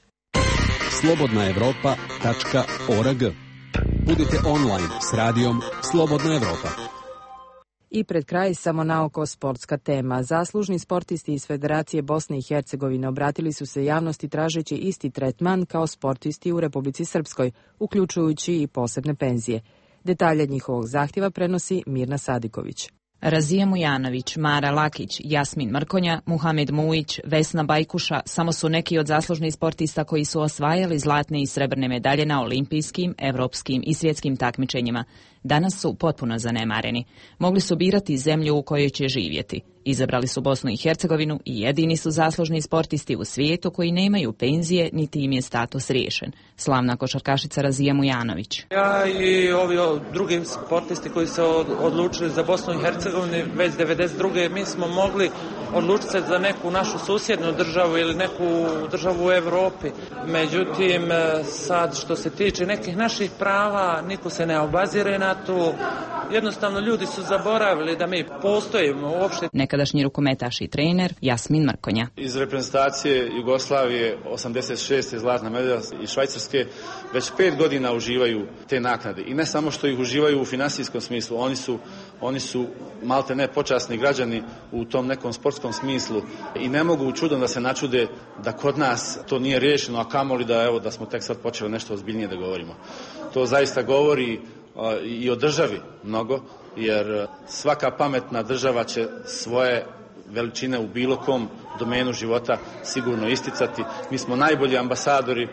slobodnaevropa.org. Budite online s radijom Slobodna Evropa. I pred kraj samo naoko sportska tema. Zaslužni sportisti iz Federacije Bosne i Hercegovine obratili su se javnosti tražeći isti tretman kao sportisti u Republici Srpskoj, uključujući i posebne penzije. Detalje njihovog zahtjeva prenosi Mirna Sadiković. Razija Mujanović, Mara Lakić, Jasmin Mrkonja, Muhamed Mujić, Vesna Bajkuša samo su neki od zaslužnih sportista koji su osvajali zlatne i srebrne medalje na olimpijskim, evropskim i svjetskim takmičenjima. Danas su potpuno zanemareni. Mogli su birati zemlju u kojoj će živjeti. Izabrali su Bosnu i Hercegovinu i jedini su zaslužni sportisti u svijetu koji nemaju penzije niti im je status riješen. Slavna košarkašica Razija Mujanović. Ja i ovi drugi sportisti koji se odlučili za Bosnu i Hercegovinu već 92. mi smo mogli odlučiti se za neku našu susjednu državu ili neku državu u Europi. Međutim, sad što se tiče nekih naših prava, niko se ne obazire na to. Jednostavno ljudi su zaboravili da mi postojimo uopšte. Nekadašnji rukometaš i trener Jasmin Mrkonja. Iz reprezentacije Jugoslavije 86. zlatna medalja iz Švajcarske već 5 godina uživaju te naknade. I ne samo što ih uživaju u finansijskom smislu, oni su malte ne počasni građani u tom nekom sportskom smislu i ne mogu čudom da se načude da kod nas to nije riješeno, a kamoli da smo tek sad počeli nešto ozbiljnije da govorimo. To zaista govori i o državi mnogo, jer svaka pametna država će svoje veličine u bilo kom domenu života sigurno isticati. Mi smo najbolji ambasadori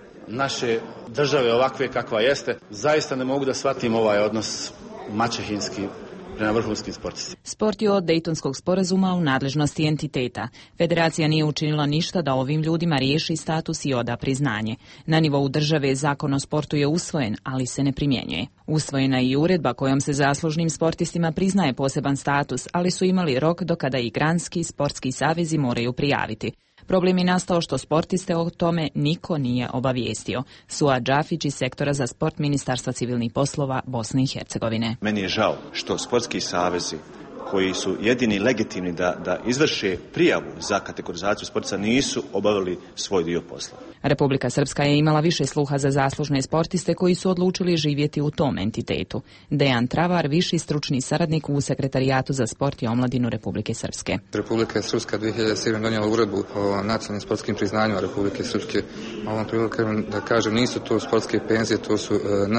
naše države ovakve kakva jeste. Zaista ne mogu da shvatim ovaj odnos maćehinski prema vrhunskim sportistima. Sport je od Dejtonskog sporazuma u nadležnosti entiteta. Federacija nije učinila ništa da ovim ljudima riješi status i oda priznanje. Na nivou države zakon o sportu je usvojen, ali se ne primjenjuje. Usvojena je i uredba kojom se zaslužnim sportistima priznaje poseban status, ali su imali rok do kada i granski sportski savezi moraju prijaviti. Problem je nastao što sportiste o tome niko nije obavijestio. Suad Džafić iz sektora za sport Ministarstva civilnih poslova Bosne i Hercegovine. Meni je žao što sportski savezi koji su jedini legitimni da izvrše prijavu za kategorizaciju sportista nisu obavili svoj dio posla. Republika Srpska je imala više sluha za zaslužne sportiste koji su odlučili živjeti u tom entitetu. Dejan Travar, viši stručni saradnik u Sekretarijatu za sport i omladinu Republike Srpske. Republika Srpska 2007. donijela uredbu o nacionalnim sportskim priznanjima Republike Srpske. Ovom prilikom da kažem, nisu to sportske penzije, to su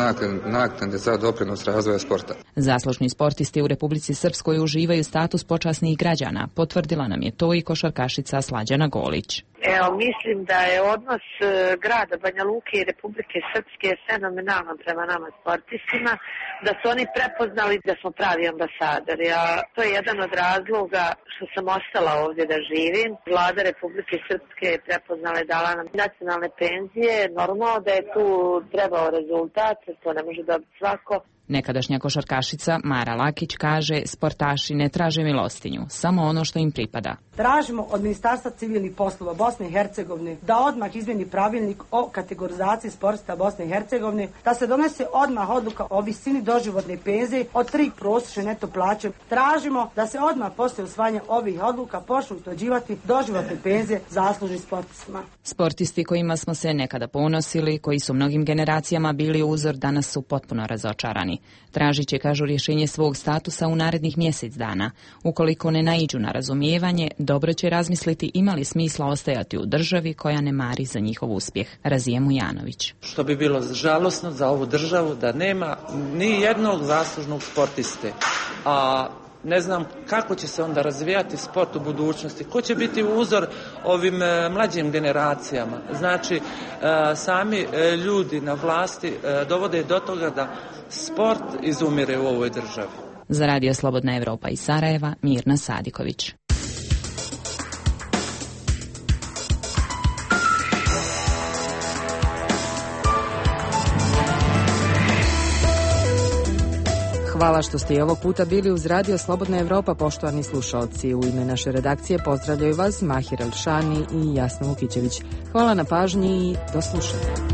naknade za doprinos razvoja sporta. Zaslužni sportisti u Republici Srpskoj uživaju status počasnih građana. Potvrdila nam je to i košarkašica Slađana Golić. Evo, mislim da je odnos grada Banja Luke i Republike Srpske fenomenalan prema nama sportistima, da su oni prepoznali da smo pravi ambasadori, a to je jedan od razloga što sam ostala ovdje da živim. Vlada Republike Srpske je prepoznala i dala nam nacionalne penzije. Normalno da je tu trebao rezultat, to ne može dobiti svako. Nekadašnja košarkašica Mara Lakić kaže, sportaši ne traže milostinju, samo ono što im pripada. Tražimo od Ministarstva civilnih poslova Bosne i Hercegovine da odmah izmjeni pravilnik o kategorizaciji sportista Bosne i Hercegovine, da se donese odmah odluka o visini doživotne penzije od 3 prosječne neto plaće. Tražimo da se odmah poslije usvajanja ovih odluka počnu utvrđivati doživotne penzije zaslužnim sportistima. Sportisti kojima smo se nekada ponosili, koji su mnogim generacijama bili uzor, danas su potpuno razočarani. Tražit će, kažu, rješenje svog statusa u narednih mjesec dana. Ukoliko ne naiđu na razumijevanje, dobro će razmisliti ima li smisla ostajati u državi koja ne mari za njihov uspjeh. Razija Mujanović. Što bi bilo žalosno za ovu državu da nema ni jednog zaslužnog sportiste. A ne znam kako će se onda razvijati sport u budućnosti, ko će biti uzor ovim mlađim generacijama. Znači, sami ljudi na vlasti dovode do toga da sport izumire u ovoj državi. Za Radio Slobodna Evropa iz Sarajeva, Mirna Sadiković. Hvala što ste i ovog puta bili uz Radio Slobodna Evropa, poštovani slušalci. U ime naše redakcije pozdravljaju vas Mahir Elšani i Jasna Vukićević. Hvala na pažnji i do slušanja.